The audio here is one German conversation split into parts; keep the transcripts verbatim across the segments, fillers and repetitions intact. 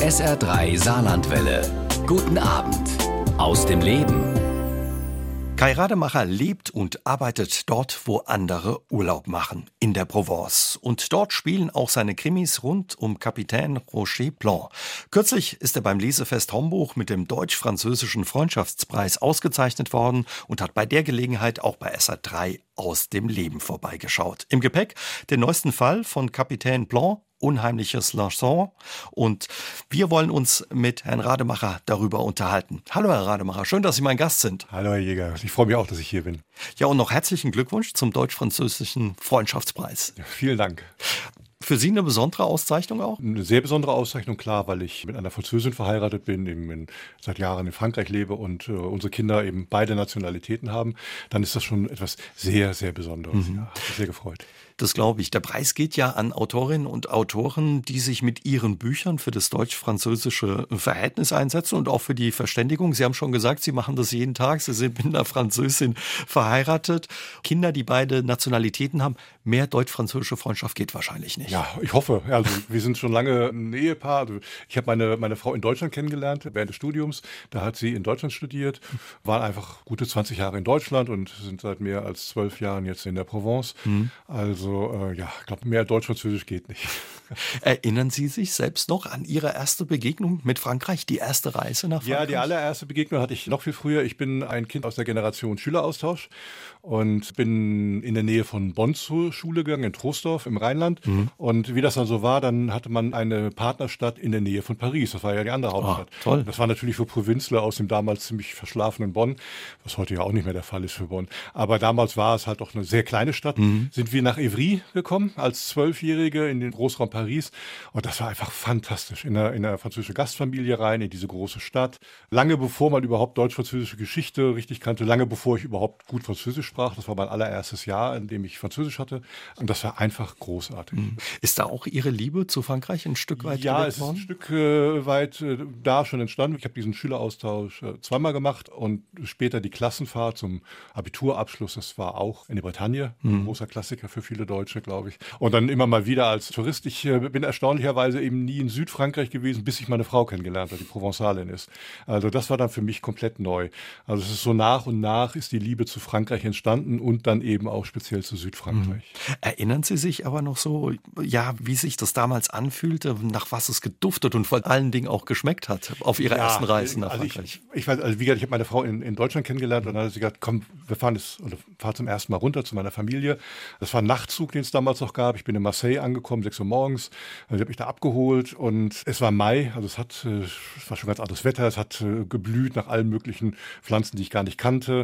S R drei Saarlandwelle. Guten Abend aus dem Leben. Kai Rademacher lebt und arbeitet dort, wo andere Urlaub machen, in der Provence. Und dort spielen auch seine Krimis rund um Kapitän Roger Blanc. Kürzlich ist er beim Lesefest Homburg mit dem deutsch-französischen Freundschaftspreis ausgezeichnet worden und hat bei der Gelegenheit auch bei S R drei aus dem Leben vorbeigeschaut. Im Gepäck den neuesten Fall von Kapitän Blanc, Unheimliches Larson. Und wir wollen uns mit Herrn Rademacher darüber unterhalten. Hallo Herr Rademacher, schön, dass Sie mein Gast sind. Hallo Herr Jäger, ich freue mich auch, dass ich hier bin. Ja, und noch herzlichen Glückwunsch zum deutsch-französischen Freundschaftspreis. Ja, vielen Dank. Für Sie eine besondere Auszeichnung auch? Eine sehr besondere Auszeichnung, klar, weil ich mit einer Französin verheiratet bin, eben in, seit Jahren in Frankreich lebe und äh, unsere Kinder eben beide Nationalitäten haben. Dann ist das schon etwas sehr, sehr Besonderes. Mhm. Ja, hat mich sehr gefreut. Das glaube ich. Der Preis geht ja an Autorinnen und Autoren, die sich mit ihren Büchern für das deutsch-französische Verhältnis einsetzen und auch für die Verständigung. Sie haben schon gesagt, Sie machen das jeden Tag. Sie sind mit einer Französin verheiratet. Kinder, die beide Nationalitäten haben. Mehr deutsch-französische Freundschaft geht wahrscheinlich nicht. Ja, ich hoffe. Also wir sind schon lange ein Ehepaar. Also ich habe meine, meine Frau in Deutschland kennengelernt während des Studiums. Da hat sie in Deutschland studiert, waren einfach gute zwanzig Jahre in Deutschland und sind seit mehr als zwölf Jahren jetzt in der Provence. Mhm. Also Also, äh, ja, ich glaube, mehr Deutsch-Französisch geht nicht. Erinnern Sie sich selbst noch an Ihre erste Begegnung mit Frankreich, die erste Reise nach Frankreich? Ja, die allererste Begegnung hatte ich noch viel früher. Ich bin ein Kind aus der Generation Schüleraustausch und bin in der Nähe von Bonn zur Schule gegangen, in Troisdorf im Rheinland. Mhm. Und wie das dann so war, dann hatte man eine Partnerstadt in der Nähe von Paris. Das war ja die andere Hauptstadt. Oh, toll. Das war natürlich für Provinzler aus dem damals ziemlich verschlafenen Bonn, was heute ja auch nicht mehr der Fall ist für Bonn. Aber damals war es halt doch eine sehr kleine Stadt. Mhm. Sind wir nach Évry gekommen, als Zwölfjährige in den Großraum Paris. Und das war einfach fantastisch. In eine, in eine französische Gastfamilie rein, in diese große Stadt. Lange bevor man überhaupt deutsch-französische Geschichte richtig kannte, lange bevor ich überhaupt gut Französisch sprach. Das war mein allererstes Jahr, in dem ich Französisch hatte. Und das war einfach großartig. Ist da auch Ihre Liebe zu Frankreich ein Stück weit Ja, es ist ein Stück äh, weit äh, da schon entstanden. Ich habe diesen Schüleraustausch äh, zweimal gemacht und später die Klassenfahrt zum Abiturabschluss. Das war auch in der Bretagne. Mhm. Ein großer Klassiker für viele Deutsche, glaube ich. Und dann immer mal wieder als Tourist. Ich äh, bin erstaunlicherweise eben nie in Südfrankreich gewesen, bis ich meine Frau kennengelernt habe, die Provenzalin ist. Also das war dann für mich komplett neu. Also es ist so nach und nach ist die Liebe zu Frankreich entstanden und dann eben auch speziell zu Südfrankreich. Mhm. Erinnern Sie sich aber noch so, ja, wie sich das damals anfühlte, nach was es geduftet und vor allen Dingen auch geschmeckt hat auf Ihrer ja, ersten Reise nach also Frankreich? Ich, ich weiß, also wie gesagt, ich habe meine Frau in, in Deutschland kennengelernt und dann hat sie gesagt, komm, wir fahren jetzt, oder fahr zum ersten Mal runter zu meiner Familie. Das war ein Nachtzug, den es damals noch gab. Ich bin in Marseille angekommen, sechs Uhr morgens. Also ich habe mich da abgeholt und es war Mai, also es hat, es war schon ganz anderes Wetter, es hat geblüht nach allen möglichen Pflanzen, die ich gar nicht kannte.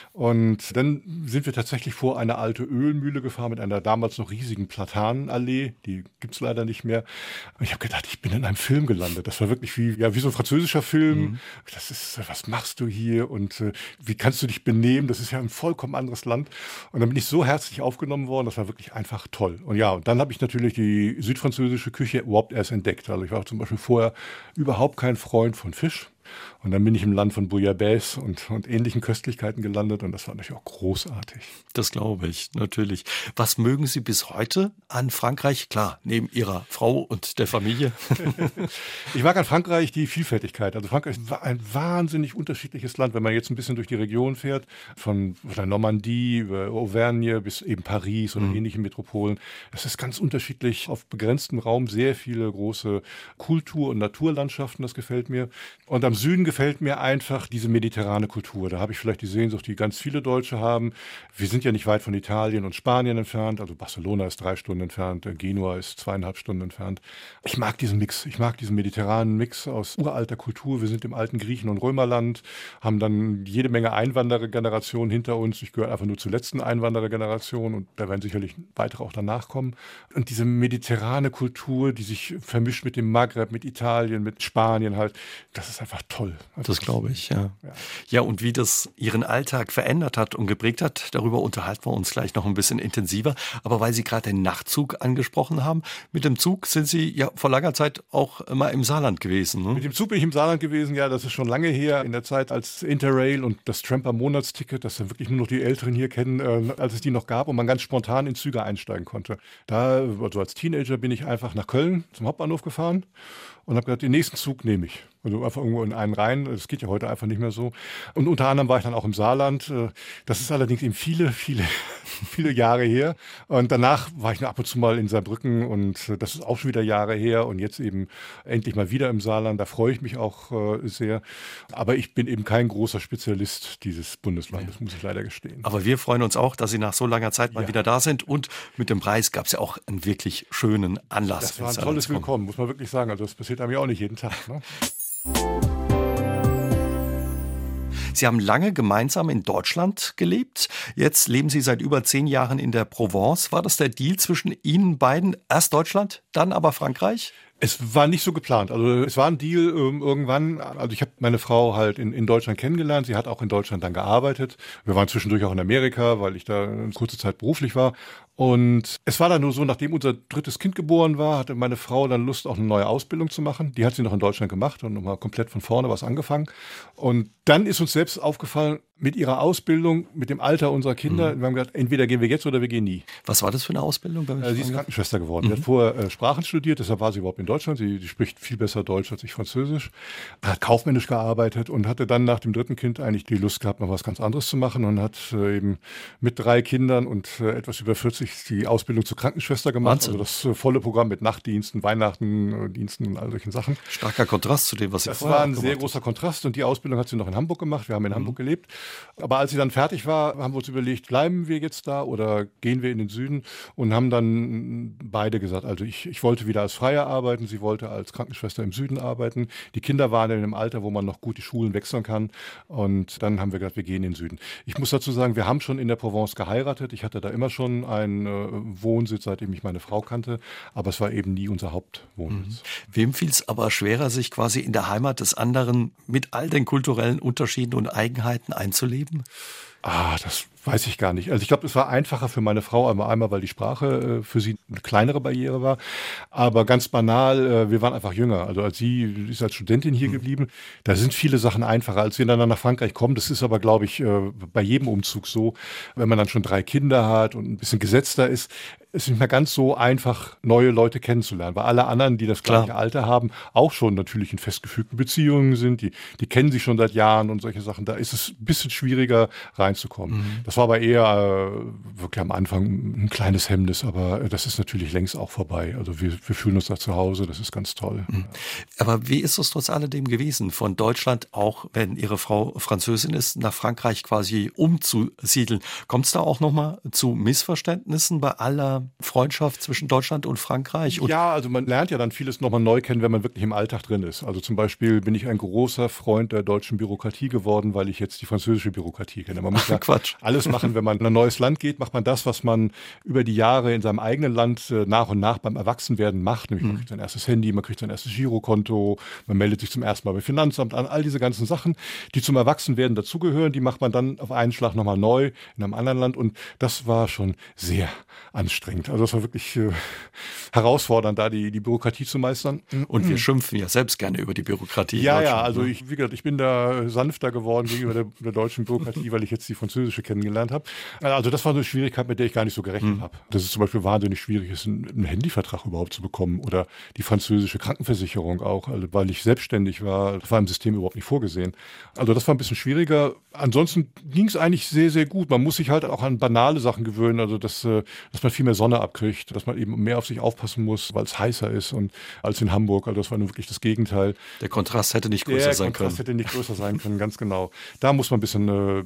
Und dann sind wir tatsächlich vor eine alte Ölmühle gefahren mit einer damals noch riesigen Platanenallee, die gibt's leider nicht mehr. Und ich habe gedacht, ich bin in einem Film gelandet. Das war wirklich wie, ja, wie so ein französischer Film. Mhm. Das ist, was machst du hier und äh, wie kannst du dich benehmen? Das ist ja ein vollkommen anderes Land. Und dann bin ich so herzlich aufgenommen worden, das war wirklich einfach toll. Und ja, und dann habe ich natürlich die südfranzösische Küche überhaupt erst entdeckt. Also ich war zum Beispiel vorher überhaupt kein Freund von Fisch. Und dann bin ich im Land von Bouillabaisse und, und ähnlichen Köstlichkeiten gelandet und das war natürlich auch großartig. Das glaube ich, natürlich. Was mögen Sie bis heute an Frankreich? Klar, neben Ihrer Frau und der Familie. Ich mag an Frankreich die Vielfältigkeit. Also Frankreich ist ein wahnsinnig unterschiedliches Land. Wenn man jetzt ein bisschen durch die Region fährt, von der Normandie über Auvergne bis eben Paris oder mhm. ähnliche Metropolen. Es ist ganz unterschiedlich. Auf begrenztem Raum sehr viele große Kultur- und Naturlandschaften. Das gefällt mir. Und am Süden gefällt mir einfach diese mediterrane Kultur. Da habe ich vielleicht die Sehnsucht, die ganz viele Deutsche haben. Wir sind ja nicht weit von Italien und Spanien entfernt. Also Barcelona ist drei Stunden entfernt, Genua ist zweieinhalb Stunden entfernt. Ich mag diesen Mix. Ich mag diesen mediterranen Mix aus uralter Kultur. Wir sind im alten Griechen- und Römerland, haben dann jede Menge Einwanderergenerationen hinter uns. Ich gehöre einfach nur zur letzten Einwanderergeneration und da werden sicherlich weitere auch danach kommen. Und diese mediterrane Kultur, die sich vermischt mit dem Maghreb, mit Italien, mit Spanien halt, das ist einfach toll. Also das glaube ich, ja. ja. Ja, und wie das Ihren Alltag verändert hat und geprägt hat, darüber unterhalten wir uns gleich noch ein bisschen intensiver. Aber weil Sie gerade den Nachtzug angesprochen haben, mit dem Zug sind Sie ja vor langer Zeit auch immer im Saarland gewesen. Ne? Mit dem Zug bin ich im Saarland gewesen, ja, das ist schon lange her, in der Zeit als Interrail und das Tramper-Monatsticket, das dann wirklich nur noch die Älteren hier kennen, äh, als es die noch gab und man ganz spontan in Züge einsteigen konnte. Da, also als Teenager bin ich einfach nach Köln zum Hauptbahnhof gefahren und habe gesagt, den nächsten Zug nehme ich. Also einfach irgendwo in einen rein. Das geht ja heute einfach nicht mehr so. Und unter anderem war ich dann auch im Saarland. Das ist allerdings eben viele, viele, viele Jahre her. Und danach war ich noch ab und zu mal in Saarbrücken und das ist auch schon wieder Jahre her. Und jetzt eben endlich mal wieder im Saarland. Da freue ich mich auch sehr. Aber ich bin eben kein großer Spezialist dieses Bundeslandes, muss ich leider gestehen. Aber wir freuen uns auch, dass Sie nach so langer Zeit mal ja. wieder da sind. Und mit dem Preis gab es ja auch einen wirklich schönen Anlass. Das war ein tolles Willkommen, muss man wirklich sagen. Also das passiert einem ja auch nicht jeden Tag, ne? Sie haben lange gemeinsam in Deutschland gelebt. Jetzt leben Sie seit über zehn Jahren in der Provence. War das der Deal zwischen Ihnen beiden? Erst Deutschland, dann aber Frankreich? Es war nicht so geplant. Also es war ein Deal ähm, irgendwann. Also ich habe meine Frau halt in, in Deutschland kennengelernt. Sie hat auch in Deutschland dann gearbeitet. Wir waren zwischendurch auch in Amerika, weil ich da eine kurze Zeit beruflich war. Und es war dann nur so, nachdem unser drittes Kind geboren war, hatte meine Frau dann Lust, auch eine neue Ausbildung zu machen. Die hat sie noch in Deutschland gemacht und nochmal komplett von vorne was angefangen. Und dann ist uns selbst aufgefallen, mit ihrer Ausbildung, mit dem Alter unserer Kinder, mhm. wir haben gesagt, entweder gehen wir jetzt oder wir gehen nie. Was war das für eine Ausbildung? Äh, sie ist Krankenschwester geworden. Mhm. Sie hat vorher äh, Sprachen studiert, deshalb war sie überhaupt in Deutschland. Sie, sie spricht viel besser Deutsch als ich Französisch. Hat kaufmännisch gearbeitet und hatte dann nach dem dritten Kind eigentlich die Lust gehabt, noch was ganz anderes zu machen und hat äh, eben mit drei Kindern und äh, etwas über vierzig die Ausbildung zur Krankenschwester gemacht. Wahnsinn. Also das äh, volle Programm mit Nachtdiensten, Weihnachten, äh, Diensten und all solchen Sachen. Starker Kontrast zu dem, was sie das vorher war ein sehr großer Kontrast und die Ausbildung hat sie noch in Hamburg gemacht. Wir haben in mhm. Hamburg gelebt. Aber als sie dann fertig war, haben wir uns überlegt, bleiben wir jetzt da oder gehen wir in den Süden und haben dann beide gesagt, also ich, ich wollte wieder als Freier arbeiten, sie wollte als Krankenschwester im Süden arbeiten. Die Kinder waren in einem Alter, wo man noch gut die Schulen wechseln kann und dann haben wir gesagt, wir gehen in den Süden. Ich muss dazu sagen, wir haben schon in der Provence geheiratet. Ich hatte da immer schon einen äh, Wohnsitz, seitdem ich meine Frau kannte, aber es war eben nie unser Hauptwohnsitz. Mhm. Wem fiel es aber schwerer, sich quasi in der Heimat des anderen mit all den kulturellen Unterschieden und Eigenheiten einzuleben? Ah, das weiß ich gar nicht. Also ich glaube, es war einfacher für meine Frau, einmal, einmal weil die Sprache äh, für sie eine kleinere Barriere war. Aber ganz banal, äh, wir waren einfach jünger. Also als sie ist als Studentin hier mhm. geblieben, da sind viele Sachen einfacher, als wir dann nach Frankreich kommen. Das ist aber, glaube ich, äh, bei jedem Umzug so, wenn man dann schon drei Kinder hat und ein bisschen gesetzter ist, ist nicht mehr ganz so einfach, neue Leute kennenzulernen. Weil alle anderen, die das gleiche Klar. Alter haben, auch schon natürlich in festgefügten Beziehungen sind. Die, die kennen sich schon seit Jahren und solche Sachen. Da ist es ein bisschen schwieriger reinzukommen. Mhm. Das war aber eher äh, wirklich am Anfang ein kleines Hemmnis. Aber das ist natürlich längst auch vorbei. Also wir, wir fühlen uns da zu Hause. Das ist ganz toll. Mhm. Aber wie ist es trotz alledem gewesen, von Deutschland, auch wenn Ihre Frau Französin ist, nach Frankreich quasi umzusiedeln? Kommt es da auch nochmal zu Missverständnissen bei aller Freundschaft zwischen Deutschland und Frankreich? Und ja, also man lernt ja dann vieles nochmal neu kennen, wenn man wirklich im Alltag drin ist. Also zum Beispiel bin ich ein großer Freund der deutschen Bürokratie geworden, weil ich jetzt die französische Bürokratie kenne. Man muss Ach, ja Quatsch. alles machen, wenn man in ein neues Land geht, macht man das, was man über die Jahre in seinem eigenen Land äh, nach und nach beim Erwachsenwerden macht. Nämlich mhm. man kriegt sein erstes Handy, man kriegt sein erstes Girokonto, man meldet sich zum ersten Mal beim Finanzamt an. All diese ganzen Sachen, die zum Erwachsenwerden dazugehören, die macht man dann auf einen Schlag nochmal neu in einem anderen Land. Und das war schon sehr anstrengend. Also das war wirklich äh, herausfordernd, da die, die Bürokratie zu meistern. Und wir schimpfen ja selbst gerne über die Bürokratie. Ja, ja, also ich, wie gesagt, ich bin da sanfter geworden gegenüber der, der deutschen Bürokratie, weil ich jetzt die französische kennengelernt habe. Also das war eine Schwierigkeit, mit der ich gar nicht so gerechnet mhm. habe. Dass es zum Beispiel wahnsinnig schwierig ist, einen, einen Handyvertrag überhaupt zu bekommen oder die französische Krankenversicherung auch, also weil ich selbstständig war. Das war im System überhaupt nicht vorgesehen. Also das war ein bisschen schwieriger. Ansonsten ging es eigentlich sehr, sehr gut. Man muss sich halt auch an banale Sachen gewöhnen, also dass, dass man viel mehr Sonne abkriegt, dass man eben mehr auf sich aufpassen muss, weil es heißer ist und als in Hamburg. Also das war nun wirklich das Gegenteil. Der Kontrast hätte nicht größer Der sein können. Der Kontrast hätte nicht größer sein können, ganz genau. Da muss man ein bisschen, äh, bisschen aufpassen.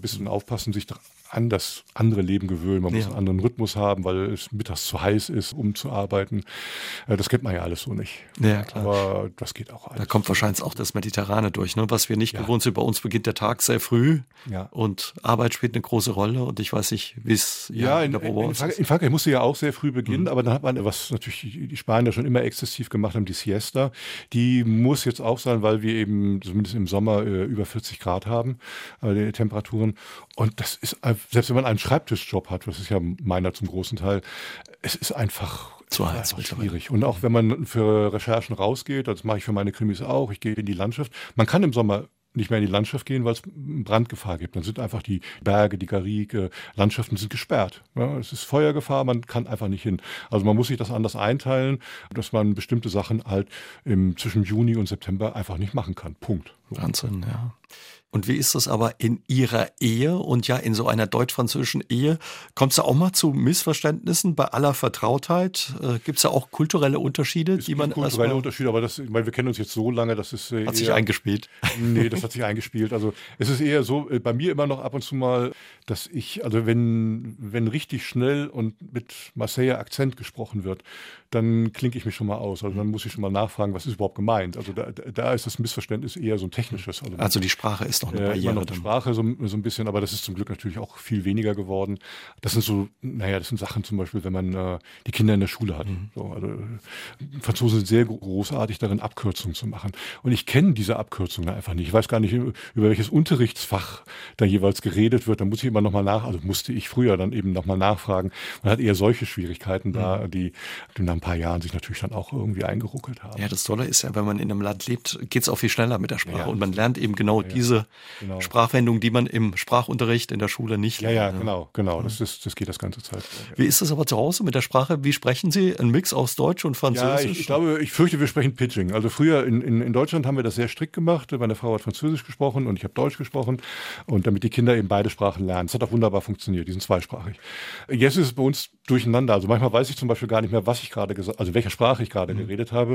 aufpassen, sich an das andere Leben gewöhnen. Man muss Ja. einen anderen Rhythmus haben, weil es mittags zu heiß ist, um zu arbeiten. Äh, Das kennt man ja alles so nicht. Ja, klar. Aber das geht auch alles. Da kommt wahrscheinlich auch das Mediterrane durch, ne? Was wir nicht Ja. gewohnt sind. Bei uns beginnt der Tag sehr früh Ja. und Arbeit spielt eine große Rolle. Und ich weiß nicht, wie es Ja, in, der in, in, Provence Frankreich, ist. in Frankreich musste ja auch sehr früh beginnen, Mhm. aber dann hat man, was natürlich die die Spanier schon immer exzessiv gemacht haben, die Siesta, die muss jetzt auch sein, weil wir eben zumindest im Sommer äh, über vierzig Grad haben, äh, die Temperaturen. Und das ist, äh, selbst wenn man einen Schreibtischjob hat, das ist ja meiner zum großen Teil, es ist einfach Zu heiß einfach mittlerweile. schwierig. Und auch wenn man für Recherchen rausgeht, das mache ich für meine Krimis auch, ich gehe in die Landschaft. Man kann im Sommer nicht mehr in die Landschaft gehen, weil es Brandgefahr gibt. Dann sind einfach die Berge, die Garrigue, Landschaften sind gesperrt. Ja, es ist Feuergefahr, man kann einfach nicht hin. Also man muss sich das anders einteilen, dass man bestimmte Sachen halt im, zwischen Juni und September einfach nicht machen kann. Punkt. Wahnsinn, ja. Und wie ist das aber in Ihrer Ehe und ja in so einer deutsch-französischen Ehe? Kommt es da auch mal zu Missverständnissen bei aller Vertrautheit? Äh, Gibt es da auch kulturelle Unterschiede, Es die gibt man kulturelle erstmal- Unterschiede, aber das, ich meine, wir kennen uns jetzt so lange, das ist äh, hat sich eher- eingespielt? Nee, das hat sich eingespielt. Also es ist eher so, äh, bei mir immer noch ab und zu mal, dass ich, also wenn, wenn richtig schnell und mit Marseiller Akzent gesprochen wird, dann klinke ich mich schon mal aus. Also dann muss ich schon mal nachfragen, was ist überhaupt gemeint. Also da, da ist das Missverständnis eher so ein technisches. Also, Also die Sprache ist noch eine äh, immer Barriere. noch die dann. Sprache so, so ein bisschen, aber das ist zum Glück natürlich auch viel weniger geworden. Das sind so, naja, das sind Sachen zum Beispiel, wenn man äh, die Kinder in der Schule hat. Mhm. So, also, äh, Franzosen sind sehr großartig darin, Abkürzungen zu machen. Und ich kenne diese Abkürzungen einfach nicht. Ich weiß gar nicht, über welches Unterrichtsfach da jeweils geredet wird. Da muss ich immer nochmal nach, also musste ich früher dann eben nochmal nachfragen. Man hat eher solche Schwierigkeiten da, die, die nach ein paar Jahren sich natürlich dann auch irgendwie eingeruckelt haben. Ja, das Tolle ist ja, wenn man in einem Land lebt, geht es auch viel schneller mit der Sprache. Ja. Und man lernt eben genau diese genau. Sprachwendung, die man im Sprachunterricht in der Schule nicht Ja, lernt. ja, genau, genau. Das, ist, das geht das ganze Zeit. so, ja. Wie ist das aber zu Hause mit der Sprache? Wie sprechen Sie? Ein Mix aus Deutsch und Ja, Französisch? ich, ich glaube, ich fürchte, wir sprechen Pidgin. Also früher in, in, in Deutschland haben wir das sehr strikt gemacht. Meine Frau hat Französisch gesprochen und ich habe Deutsch gesprochen. Und damit die Kinder eben beide Sprachen lernen. Das hat auch wunderbar funktioniert. Die sind zweisprachig. Jetzt ist es bei uns durcheinander. Also manchmal weiß ich zum Beispiel gar nicht mehr, was ich gerade gesagt habe, also welche Sprache ich gerade mhm. geredet habe.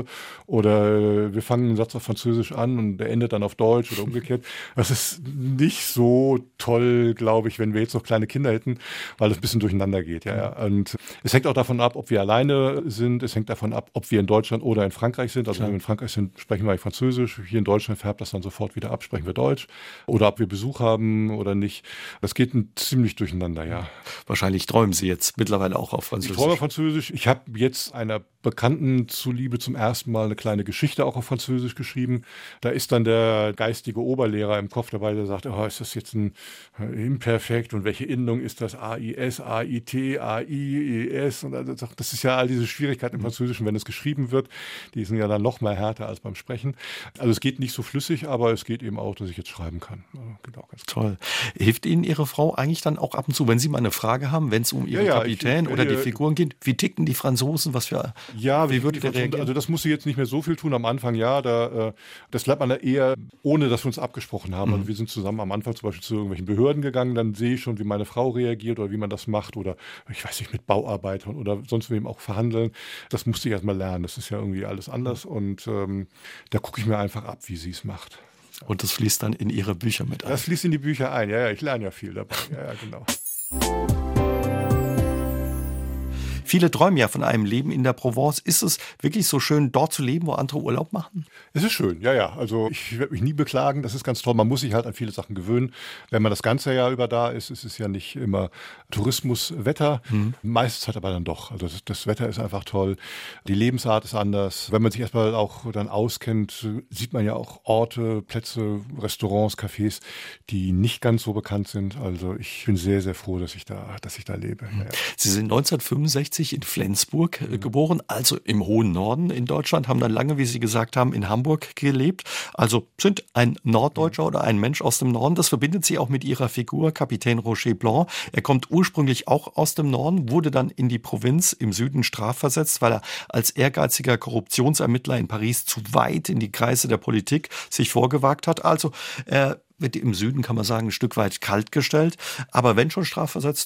Oder wir fangen einen Satz auf Französisch an und der endet dann auf Deutsch oder umgekehrt. Das ist nicht so toll, glaube ich, wenn wir jetzt noch kleine Kinder hätten, weil das ein bisschen durcheinander geht. Ja, ja. Und es hängt auch davon ab, ob wir alleine sind. Es hängt davon ab, ob wir in Deutschland oder in Frankreich sind. Also Klar. wenn wir in Frankreich sind, sprechen wir eigentlich Französisch. Hier in Deutschland färbt das dann sofort wieder ab, sprechen wir Deutsch. Oder ob wir Besuch haben oder nicht. Das geht ein, ziemlich durcheinander, ja. Wahrscheinlich träumen Sie jetzt mittlerweile auch auf Französisch. Ich träume Französisch. Ich habe jetzt einer Bekannten zuliebe zum ersten Mal eine kleine Geschichte auch auf Französisch geschrieben. Da ist dann der geistige Oberlehrer im Kopf dabei, der sagt, oh, ist das jetzt ein Imperfekt und welche Endung ist das? A I S, A I T, A I E S und also das ist ja all diese Schwierigkeiten im Französischen, wenn es geschrieben wird. Die sind ja dann noch mal härter als beim Sprechen. Also es geht nicht so flüssig, aber es geht eben auch, dass ich jetzt schreiben kann. Geht auch ganz Toll. Hilft Ihnen Ihre Frau eigentlich dann auch ab und zu, wenn Sie mal eine Frage haben, wenn es um Ihren Ja, ja, Kapitän ich- ich- oder die äh, Figuren geht? Wie ticken die Franzosen? Was für Ja, Wie würde der die- reagieren? Also das muss sie jetzt nicht mehr so viel tun. Am Anfang ja, da, äh, das lernt man da eher, ohne dass wir uns abgesprochen haben. Also wir sind zusammen am Anfang zum Beispiel zu irgendwelchen Behörden gegangen, dann sehe ich schon, wie meine Frau reagiert oder wie man das macht oder ich weiß nicht, mit Bauarbeitern oder sonst wem auch verhandeln. Das musste ich erst mal lernen. Das ist ja irgendwie alles anders und ähm, da gucke ich mir einfach ab, wie sie es macht. Und das fließt dann in Ihre Bücher mit ein. Das fließt in die Bücher ein. Ja, ja, ich lerne ja viel dabei. Ja, ja, genau. Viele träumen ja von einem Leben in der Provence. Ist es wirklich so schön, dort zu leben, wo andere Urlaub machen? Es ist schön, ja, ja. Also ich werde mich nie beklagen, das ist ganz toll. Man muss sich halt an viele Sachen gewöhnen. Wenn man das ganze Jahr über da ist, ist es ja nicht immer Tourismuswetter. Mhm. Meistens halt aber dann doch. Also das, das Wetter ist einfach toll. Die Lebensart ist anders. Wenn man sich erstmal auch dann auskennt, sieht man ja auch Orte, Plätze, Restaurants, Cafés, die nicht ganz so bekannt sind. Also ich bin sehr, sehr froh, dass ich da, dass ich da lebe. Mhm. Ja, ja. Sie sind neunzehnhundertfünfundsechzig in Flensburg äh, geboren, also im hohen Norden in Deutschland, haben dann lange, wie Sie gesagt haben, in Hamburg gelebt. Also sind ein Norddeutscher oder ein Mensch aus dem Norden. Das verbindet Sie auch mit Ihrer Figur, Kapitän Roger Blanc. Er kommt ursprünglich auch aus dem Norden, wurde dann in die Provinz im Süden strafversetzt, weil er als ehrgeiziger Korruptionsermittler in Paris zu weit in die Kreise der Politik sich vorgewagt hat. Also er wird im Süden, kann man sagen, ein Stück weit kaltgestellt. Aber wenn schon strafversetzt, dann